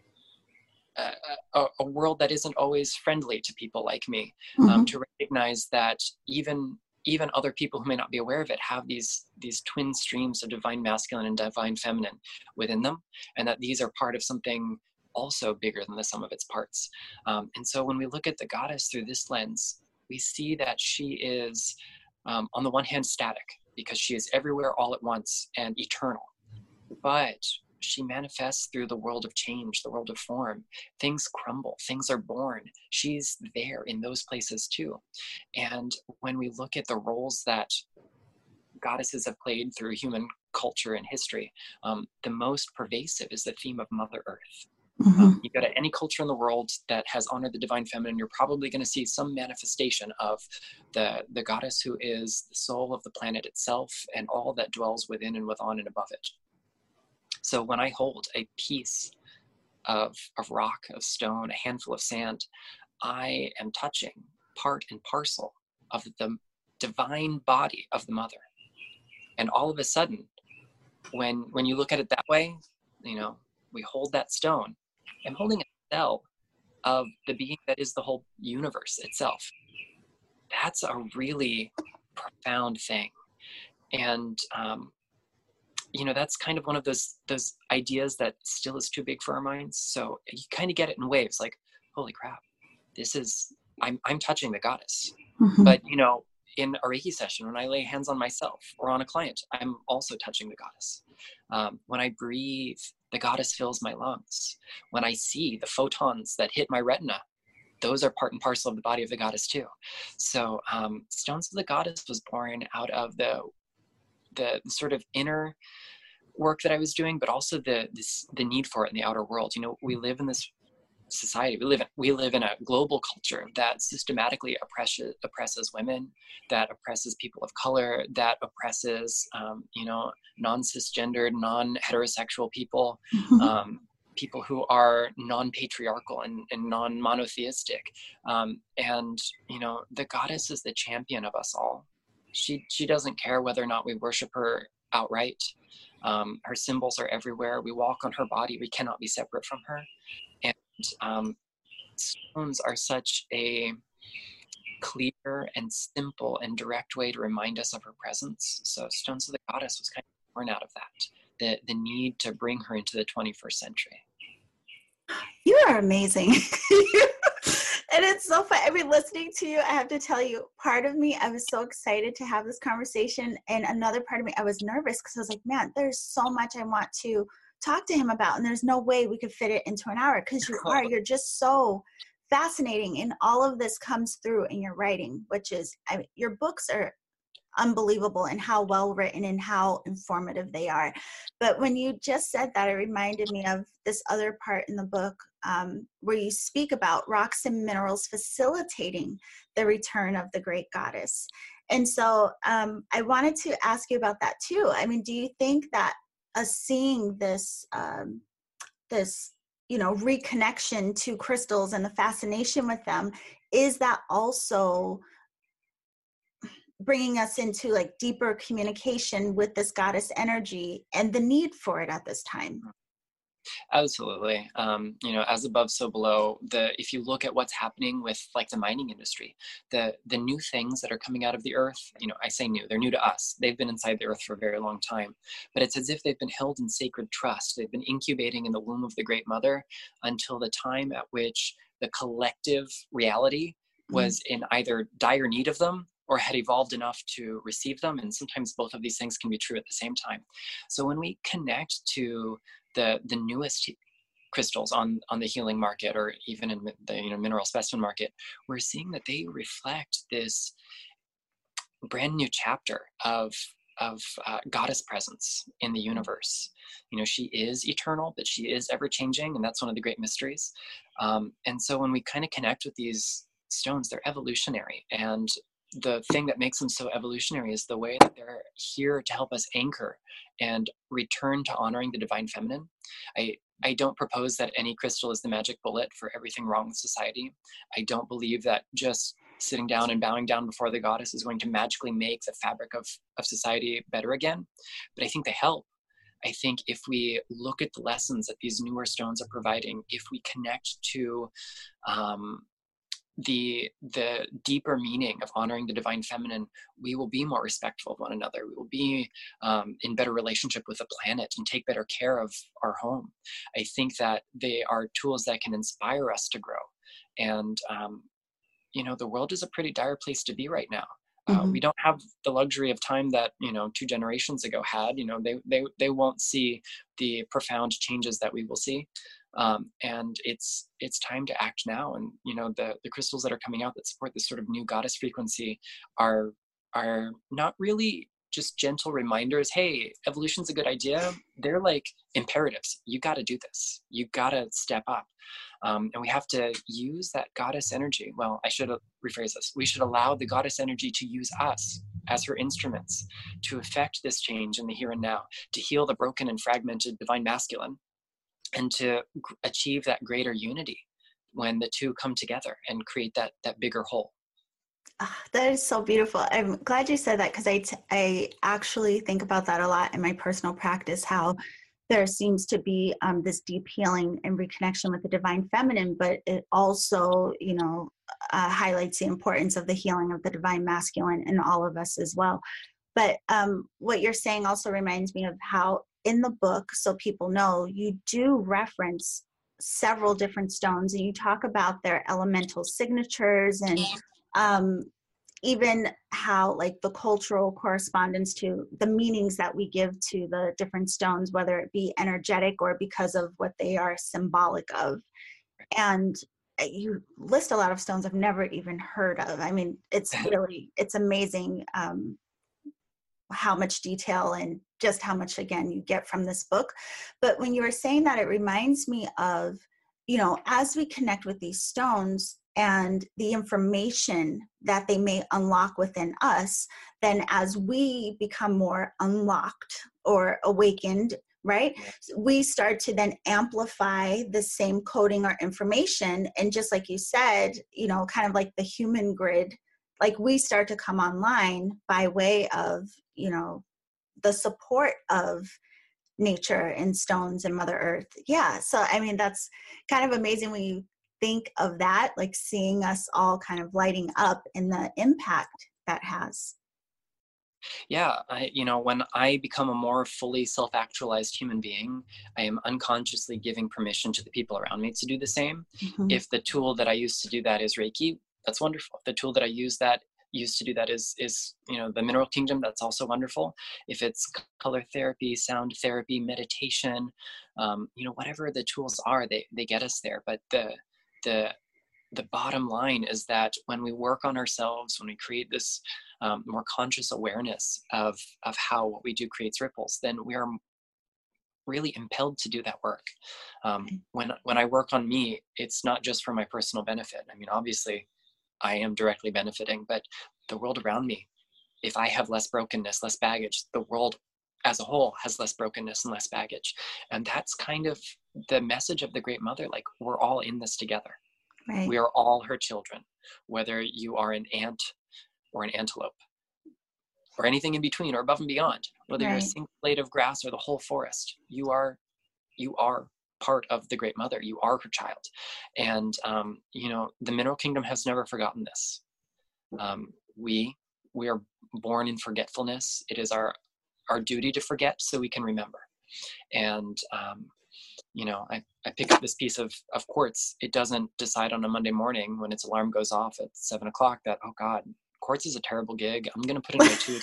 A, a world that isn't always friendly to people like me, mm-hmm. um, to recognize that even even other people who may not be aware of it have these these twin streams of divine masculine and divine feminine within them, and that these are part of something also bigger than the sum of its parts. Um, and so when we look at the goddess through this lens, we see that she is, um, on the one hand, static, because she is everywhere all at once and eternal. But she manifests through the world of change, the world of form. Things crumble, things are born. She's there in those places too. And when we look at the roles that goddesses have played through human culture and history, um, the most pervasive is the theme of Mother Earth. Mm-hmm. Um, you go to any culture in the world that has honored the divine feminine, you're probably going to see some manifestation of the, the goddess who is the soul of the planet itself and all that dwells within and within and above it. So when I hold a piece of, of rock, of stone, a handful of sand, I am touching part and parcel of the divine body of the mother. And all of a sudden, when when you look at it that way, you know, we hold that stone, I'm holding a cell of the being that is the whole universe itself. That's a really profound thing. And, um, you know, that's kind of one of those those ideas that still is too big for our minds. So you kind of get it in waves, like, holy crap, this is, I'm I'm touching the goddess. Mm-hmm. But, you know, in a Reiki session, when I lay hands on myself or on a client, I'm also touching the goddess. Um, when I breathe, the goddess fills my lungs. When I see the photons that hit my retina, those are part and parcel of the body of the goddess too. So um, Stones of the Goddess was born out of the the sort of inner work that I was doing, but also the this, the need for it in the outer world. You know, we live in this society, we live in, we live in a global culture that systematically oppresses, oppresses women, that oppresses people of color, that oppresses, um, you know, non-cisgendered, non-heterosexual people, mm-hmm. um, people who are non-patriarchal and, and non-monotheistic. Um, and, you know, the goddess is the champion of us all. She she doesn't care whether or not we worship her outright. Um, her symbols are everywhere. We walk on her body. We cannot be separate from her. And um, stones are such a clear and simple and direct way to remind us of her presence. So Stones of the Goddess was kind of born out of that, the, the need to bring her into the twenty-first century. You are amazing. And it's so fun. I mean, listening to you, I have to tell you, part of me, I was so excited to have this conversation. And another part of me, I was nervous because I was like, man, there's so much I want to talk to him about. And there's no way we could fit it into an hour because you are, you're just so fascinating. And all of this comes through in your writing, which is, I mean, your books are unbelievable in how well written and how informative they are. But when you just said that, it reminded me of this other part in the book um, where you speak about rocks and minerals facilitating the return of the great goddess. And so um, I wanted to ask you about that too. I mean, do you think that us seeing this, um, this, you know, reconnection to crystals and the fascination with them, is that also bringing us into like deeper communication with this goddess energy and the need for it at this time? Absolutely. Um, you know, as above, so below. The if you look at what's happening with like the mining industry, the the new things that are coming out of the earth, you know, I say new, they're new to us. They've been inside the earth for a very long time, but it's as if they've been held in sacred trust. They've been incubating in the womb of the Great Mother until the time at which the collective reality was in either dire need of them or had evolved enough to receive them. And sometimes both of these things can be true at the same time. So when we connect to the the newest crystals on on the healing market, or even in the you know mineral specimen market, we're seeing that they reflect this brand new chapter of of uh, goddess presence in the universe. You know, she is eternal, but she is ever changing, and that's one of the great mysteries. Um, and so when we kind of connect with these stones, they're evolutionary, and the thing that makes them so evolutionary is the way that they're here to help us anchor and return to honoring the divine feminine. I, I don't propose that any crystal is the magic bullet for everything wrong with society. I don't believe that just sitting down and bowing down before the goddess is going to magically make the fabric of, of society better again. But I think they help. I think if we look at the lessons that these newer stones are providing, if we connect to um, the the deeper meaning of honoring the divine feminine, we will be more respectful of one another. We will be um, in better relationship with the planet and take better care of our home. I think that they are tools that can inspire us to grow. And um, you know, the world is a pretty dire place to be right now. Uh, Mm-hmm. we don't have the luxury of time that you know two generations ago had. You know, they they they won't see the profound changes that we will see, um, and it's it's time to act now. And you know, the the crystals that are coming out that support this sort of new goddess frequency are are not really just gentle reminders. Hey, evolution's a good idea. They're like imperatives. You got to do this. You got to step up. Um, and we have to use that goddess energy. Well, I should rephrase this. We should allow the goddess energy to use us as her instruments to effect this change in the here and now, to heal the broken and fragmented divine masculine, and to g- achieve that greater unity when the two come together and create that that bigger whole. Ah, that is so beautiful. I'm glad you said that because I, t- I actually think about that a lot in my personal practice, how there seems to be um, this deep healing and reconnection with the divine feminine, but it also, you know, uh, highlights the importance of the healing of the divine masculine in all of us as well. But um, what you're saying also reminds me of how in the book, so people know, you do reference several different stones and you talk about their elemental signatures and um, even how like the cultural correspondence to the meanings that we give to the different stones, whether it be energetic or because of what they are symbolic of. And uh, you list a lot of stones I've never even heard of. I mean, it's really, it's amazing um, how much detail and just how much, again, you get from this book. But when you were saying that, it reminds me of, you know, as we connect with these stones and the information that they may unlock within us, then as we become more unlocked or awakened, right, we start to then amplify the same coding or information. And just like you said, you know, kind of like the human grid, like we start to come online by way of, you know, the support of nature and stones and Mother Earth. Yeah. So, I mean, that's kind of amazing when you think of that, like seeing us all kind of lighting up and the impact that has. Yeah, I, you know, when I become a more fully self-actualized human being, I am unconsciously giving permission to the people around me to do the same. Mm-hmm. If the tool that I use to do that is Reiki, that's wonderful. If the tool that I use that used to do that is is you know the mineral kingdom, that's also wonderful. If it's color therapy, sound therapy, meditation, um, you know, whatever the tools are, they they get us there. But the the the bottom line is that when we work on ourselves, when we create this um, more conscious awareness of of how what we do creates ripples, then we are really impelled to do that work. Um, when when I work on me, it's not just for my personal benefit. I mean, obviously, I am directly benefiting, but the world around me if I have less brokenness, less baggage, the world as a whole has less brokenness and less baggage. And that's kind of the message of the Great Mother. Like, we're all in this together. Right. We are all her children, whether you are an ant or an antelope or anything in between or above and beyond, whether right. you're a single blade of grass or the whole forest. You are, you are part of the Great Mother. You are her child. And, um, you know, the mineral kingdom has never forgotten this. Um, we, we are born in forgetfulness. It is our, our duty to forget so we can remember. And, um, you know, I, I pick up this piece of, of quartz. It doesn't decide on a Monday morning when its alarm goes off at seven o'clock that, oh God, quartz is a terrible gig. I'm going to put in my two.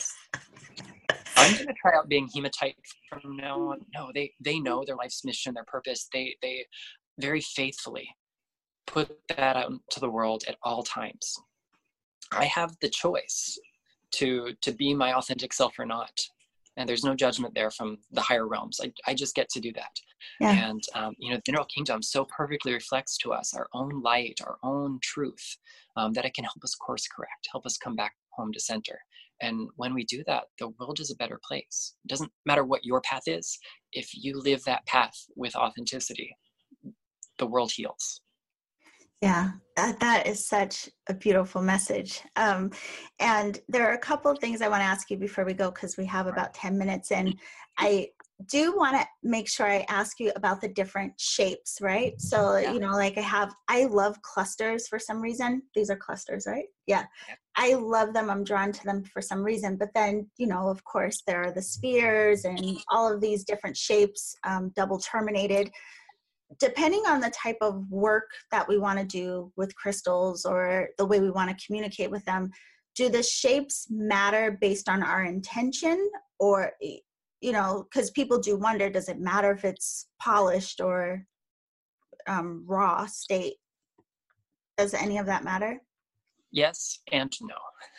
I'm going to try out being hematite from now on. No, they, they know their life's mission, their purpose. They, they very faithfully put that out into the world at all times. I have the choice to, to be my authentic self or not. And there's no judgment there from the higher realms. I, I just get to do that. Yeah. And, um, you know, the mineral kingdom so perfectly reflects to us our own light, our own truth, um, that it can help us course correct, help us come back home to center. And when we do that, the world is a better place. It doesn't matter what your path is. If you live that path with authenticity, the world heals. Yeah, that, that is such a beautiful message. Um, and there are a couple of things I want to ask you before we go, because we have about ten minutes in. I do want to make sure I ask you about the different shapes, right? So, yeah. you know, like I have, I love clusters for some reason. These are clusters, right? Yeah. yeah. I love them. I'm drawn to them for some reason. But then, you know, of course, there are the spheres and all of these different shapes, um, double terminated. Depending on the type of work that we want to do with crystals or the way we want to communicate with them, do the shapes matter based on our intention? Or, you know, because people do wonder, does it matter if it's polished or um, raw state? Does any of that matter? Yes and no.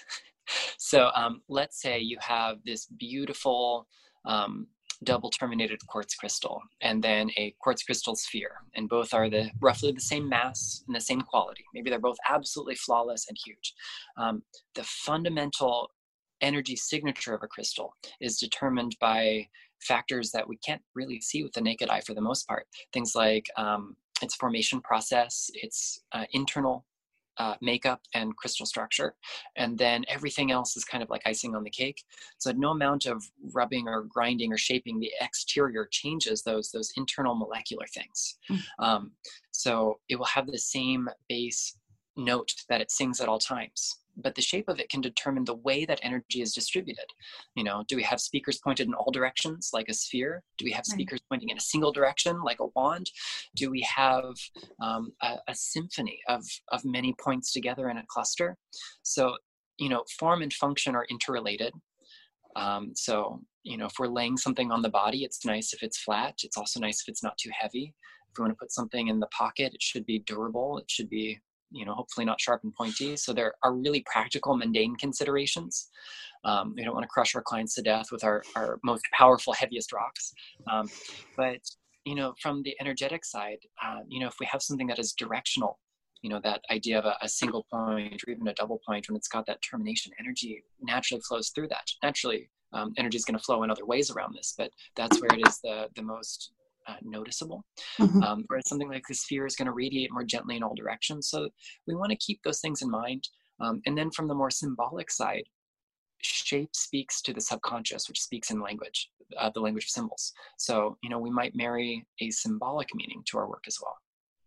So um, let's say you have this beautiful um, double terminated quartz crystal and then a quartz crystal sphere, and both are the roughly the same mass and the same quality. Maybe they're both absolutely flawless and huge. Um, the fundamental energy signature of a crystal is determined by factors that we can't really see with the naked eye for the most part. Things like um, its formation process, its uh, internal Uh, makeup and crystal structure, and then everything else is kind of like icing on the cake. So no amount of rubbing or grinding or shaping the exterior changes those those internal molecular things. Mm. Um, so it will have the same base note that it sings at all times, but the shape of it can determine the way that energy is distributed. You know, do we have speakers pointed in all directions like a sphere? Do we have speakers right. pointing in a single direction like a wand? Do we have um, a, a symphony of, of many points together in a cluster? So, you know, form and function are interrelated. Um, so, you know, if we're laying something on the body, it's nice if it's flat. It's also nice if it's not too heavy. If we want to put something in the pocket, it should be durable. It should be, you know, hopefully not sharp and pointy. So there are really practical, mundane considerations. Um, we don't want to crush our clients to death with our, our most powerful, heaviest rocks. Um, but, you know, from the energetic side, uh, you know, if we have something that is directional, you know, that idea of a, a single point or even a double point, when it's got that termination, energy naturally flows through that. Naturally, um, energy is going to flow in other ways around this, but that's where it is the, the most Uh, noticeable. Mm-hmm. Um, whereas something like the sphere is going to radiate more gently in all directions. So we want to keep those things in mind. Um, and then from the more symbolic side, shape speaks to the subconscious, which speaks in language, uh, the language of symbols. So, you know, we might marry a symbolic meaning to our work as well.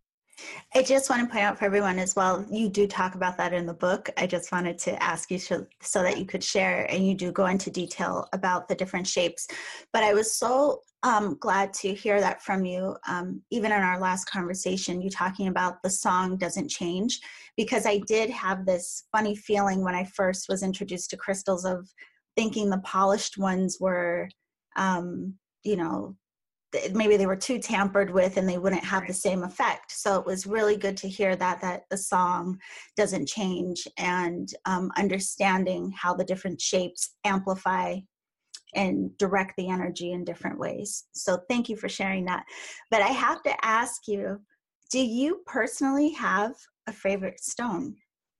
I just want to point out for everyone as well, you do talk about that in the book. I just wanted to ask you to, so that you could share, and you do go into detail about the different shapes. But I was so um, glad to hear that from you, um, even in our last conversation, you talking about the song doesn't change, because I did have this funny feeling when I first was introduced to crystals of thinking the polished ones were, um, you know, maybe they were too tampered with and they wouldn't have the same effect. So it was really good to hear that, that the song doesn't change, and um, understanding how the different shapes amplify and direct the energy in different ways. So thank you for sharing that. But I have to ask you, do you personally have a favorite stone?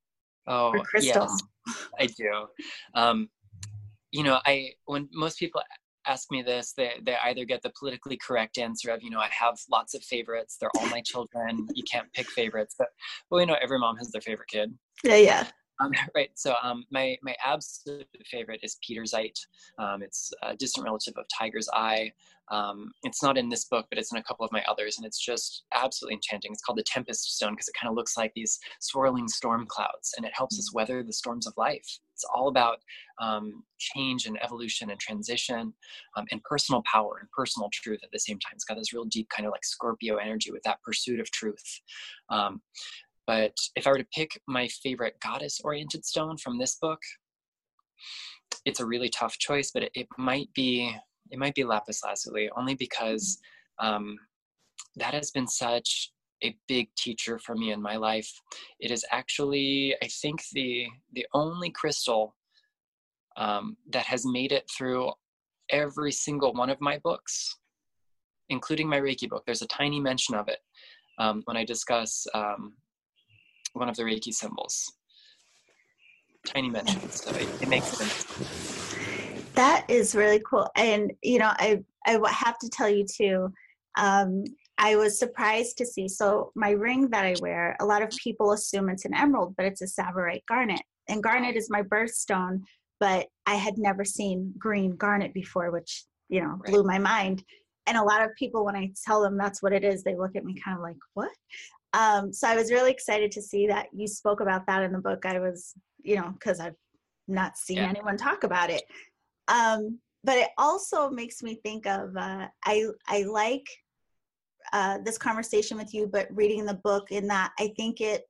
or Oh, crystal? yes, I do. Um, you know, I when most people ask me this, they they either get the politically correct answer of, you know, I have lots of favorites. They're all my children. You can't pick favorites. But well, you know, every mom has their favorite kid. Yeah, yeah. Um, right. So um, my my absolute favorite is Petersite. Um, it's a distant relative of Tiger's Eye. Um, it's not in this book, but it's in a couple of my others, and it's just absolutely enchanting. It's called the Tempest Stone because it kind of looks like these swirling storm clouds, and it helps us weather the storms of life. It's all about um, change and evolution and transition, um, and personal power and personal truth at the same time. It's got this real deep kind of like Scorpio energy with that pursuit of truth. Um, But if I were to pick my favorite goddess-oriented stone from this book, it's a really tough choice, but it, it might be it might be lapis lazuli, only because um, that has been such a big teacher for me in my life. It is actually, I think, the the only crystal um, that has made it through every single one of my books, including my Reiki book. There's a tiny mention of it um, when I discuss um, one of the Reiki symbols. Tiny mentions, so it, it makes sense. That is really cool. And, you know, I, I have to tell you too, um, I was surprised to see, so my ring that I wear, a lot of people assume it's an emerald, but it's a Tsavorite garnet. And garnet is my birthstone, but I had never seen green garnet before, which, you know, blew my mind. And a lot of people, when I tell them that's what it is, they look at me kind of like, what? Um, so I was really excited to see that you spoke about that in the book. I was, you know, because I've not seen Yeah. anyone talk about it. Um, but it also makes me think of, uh, I, I like uh, this conversation with you, but reading the book in that I think it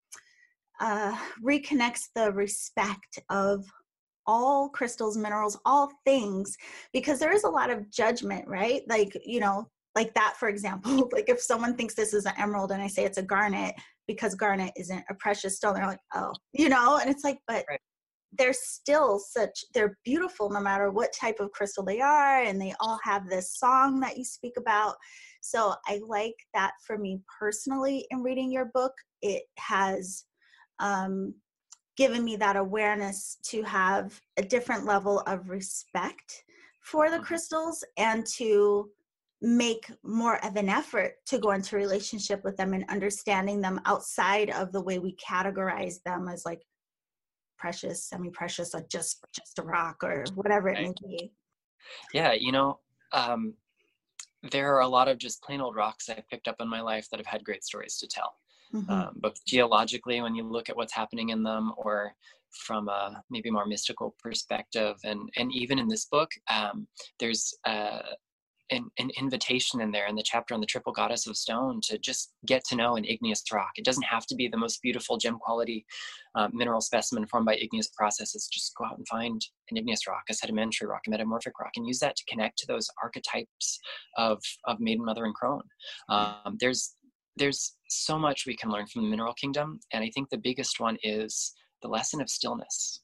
uh, reconnects the respect of all crystals, minerals, all things, because there is a lot of judgment, right? Like, you know, like that, for example, like if someone thinks this is an emerald and I say it's a garnet because garnet isn't a precious stone, they're like, oh, you know, and it's like, but Right. they're still such, they're beautiful no matter what type of crystal they are. And they all have this song that you speak about. So I like that for me personally in reading your book, it has um, given me that awareness to have a different level of respect for the Mhm. crystals and to make more of an effort to go into relationship with them and understanding them outside of the way we categorize them as like precious, semi-precious, or just just a rock or whatever it Right. may be. Yeah, you know, um, there are a lot of just plain old rocks I've picked up in my life that have had great stories to tell. Mm-hmm. Um, both geologically, when you look at what's happening in them, or from a maybe more mystical perspective, and and even in this book, um, there's uh, an, an invitation in there in the chapter on the triple goddess of stone to just get to know an igneous rock. It doesn't have to be the most beautiful gem quality uh, mineral specimen formed by igneous processes. Just go out and find an igneous rock, a sedimentary rock, a metamorphic rock, and use that to connect to those archetypes of, of maiden, mother, and crone. Um, there's there's so much we can learn from the mineral kingdom, and I think the biggest one is the lesson of stillness.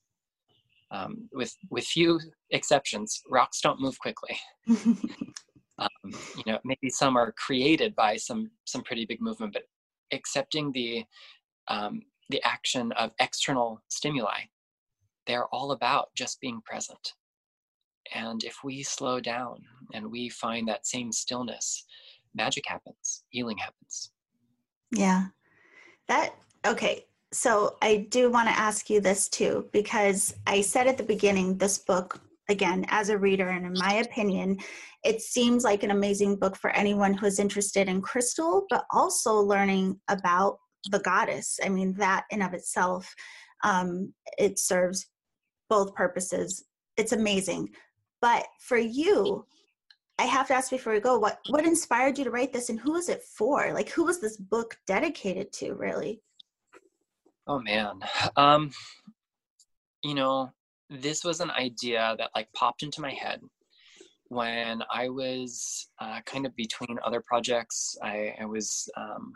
Um, with with few exceptions, rocks don't move quickly. Um, you know, maybe some are created by some some pretty big movement, but accepting the um, the action of external stimuli, they're all about just being present. And if we slow down and we find that same stillness, magic happens, healing happens. Yeah. That, okay. So I do want to ask you this too, because I said at the beginning, this book, again, as a reader, and in my opinion, it seems like an amazing book for anyone who is interested in crystal, but also learning about the goddess. I mean, that in of itself, um, it serves both purposes. It's amazing. But for you, I have to ask before we go, what, what inspired you to write this and who is it for? Like, who was this book dedicated to, really? Oh man, um, you know, this was an idea that like popped into my head when I was uh, kind of between other projects. I, I was um,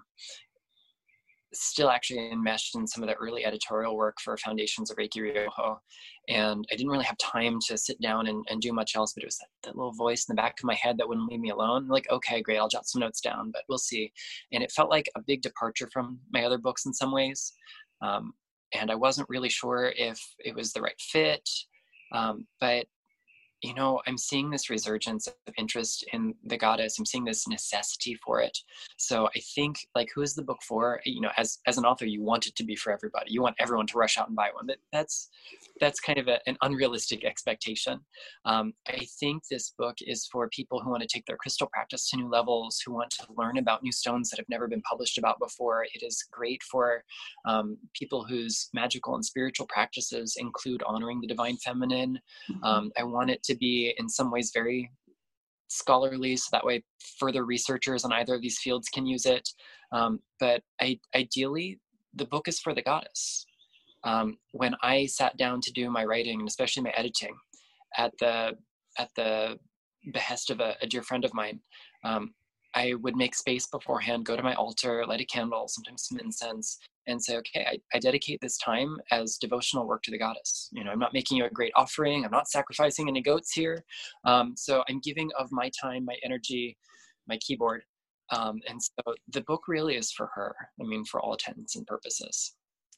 still actually enmeshed in some of the early editorial work for Foundations of Reiki Ryoho. And I didn't really have time to sit down and, and do much else, but it was that, that little voice in the back of my head that wouldn't leave me alone. Like, okay, great, I'll jot some notes down, but we'll see. And it felt like a big departure from my other books in some ways. Um, and I wasn't really sure if it was the right fit. Um, but you know, I'm seeing this resurgence of interest in the goddess. I'm seeing this necessity for it. So I think, like, who is the book for? You know, as as an author, you want it to be for everybody. You want everyone to rush out and buy one. But that's that's kind of a, an unrealistic expectation. Um, I think this book is for people who want to take their crystal practice to new levels, who want to learn about new stones that have never been published about before. It is great for um, people whose magical and spiritual practices include honoring the divine feminine. Um, I want it to be in some ways very scholarly, so that way further researchers on either of these fields can use it. Um, but I, ideally, the book is for the goddess. Um, when I sat down to do my writing, and especially my editing, at the at the behest of a, a dear friend of mine, um, I would make space beforehand, go to my altar, light a candle, sometimes some incense, and say, okay, I, I dedicate this time as devotional work to the goddess. You know, I'm not making you a great offering. I'm not sacrificing any goats here. Um, so I'm giving of my time, my energy, my keyboard. Um, and so the book really is for her. I mean, for all intents and purposes.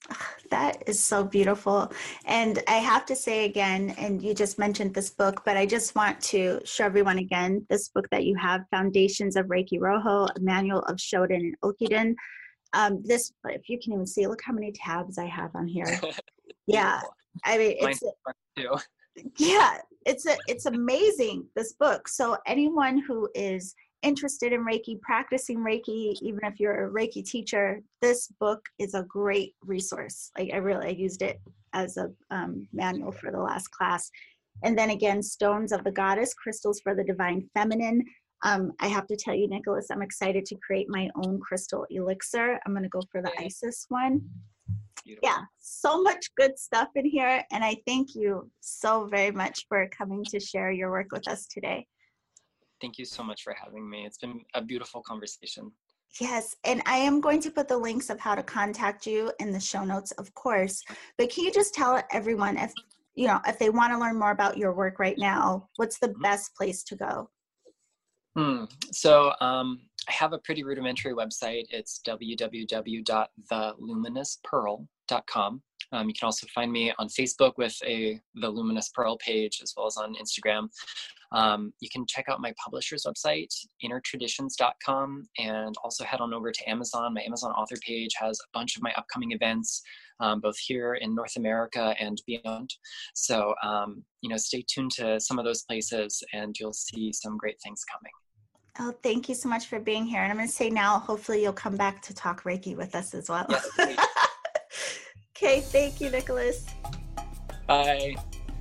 That is so beautiful. And I have to say again, and you just mentioned this book, but I just want to show everyone again, this book that you have, Foundations of Reiki Rojo, a manual of Shoden and Okiden. Um, this, if you can even see, look how many tabs I have on here. Yeah. I mean, it's, too. yeah, it's a, it's amazing, this book. So anyone who is interested in Reiki, practicing Reiki, even if you're a Reiki teacher, this book is a great resource. Like I really I used it as a um, manual for the last class. And then again, Stones of the Goddess, Crystals for the Divine Feminine. Um, I have to tell you, Nicholas, I'm excited to create my own crystal elixir. I'm going to go for the yeah. Isis one. Beautiful. Yeah, so much good stuff in here. And I thank you so very much for coming to share your work with us today. Thank you so much for having me. It's been a beautiful conversation. Yes, and I am going to put the links of how to contact you in the show notes, of course. But can you just tell everyone, if you know, if they want to learn more about your work right now, what's the best place to go? Hmm. So um, I have a pretty rudimentary website. It's w w w dot the luminous pearl dot com. Um, you can also find me on Facebook with a The Luminous Pearl page, as well as on Instagram. Um, you can check out my publisher's website, inner traditions dot com, and also head on over to Amazon. My Amazon author page has a bunch of my upcoming events, um, both here in North America and beyond. So, um, you know, stay tuned to some of those places and you'll see some great things coming. Oh, thank you so much for being here. And I'm going to say now, hopefully you'll come back to talk Reiki with us as well. Yes, please. Okay, thank you, Nicholas. Bye.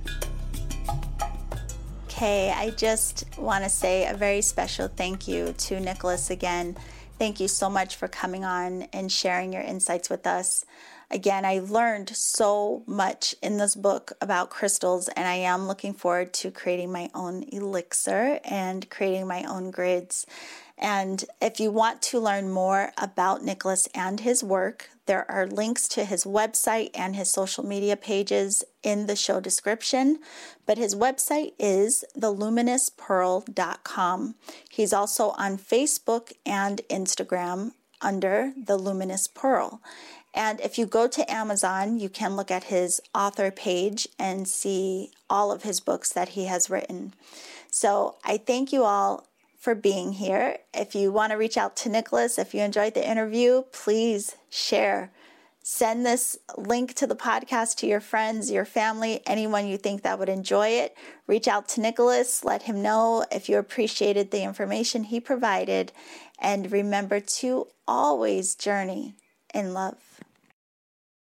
Okay, I just want to say a very special thank you to Nicholas again. Thank you so much for coming on and sharing your insights with us. Again, I learned so much in this book about crystals, and I am looking forward to creating my own elixir and creating my own grids. And if you want to learn more about Nicholas and his work, there are links to his website and his social media pages in the show description. But his website is the luminous pearl dot com. He's also on Facebook and Instagram under The Luminous Pearl. And if you go to Amazon, you can look at his author page and see all of his books that he has written. So I thank you all for being here. If you want to reach out to Nicholas, if you enjoyed the interview, please share. Send this link to the podcast to your friends, your family, anyone you think that would enjoy it. Reach out to Nicholas. Let him know if you appreciated the information he provided. And remember to always journey in love.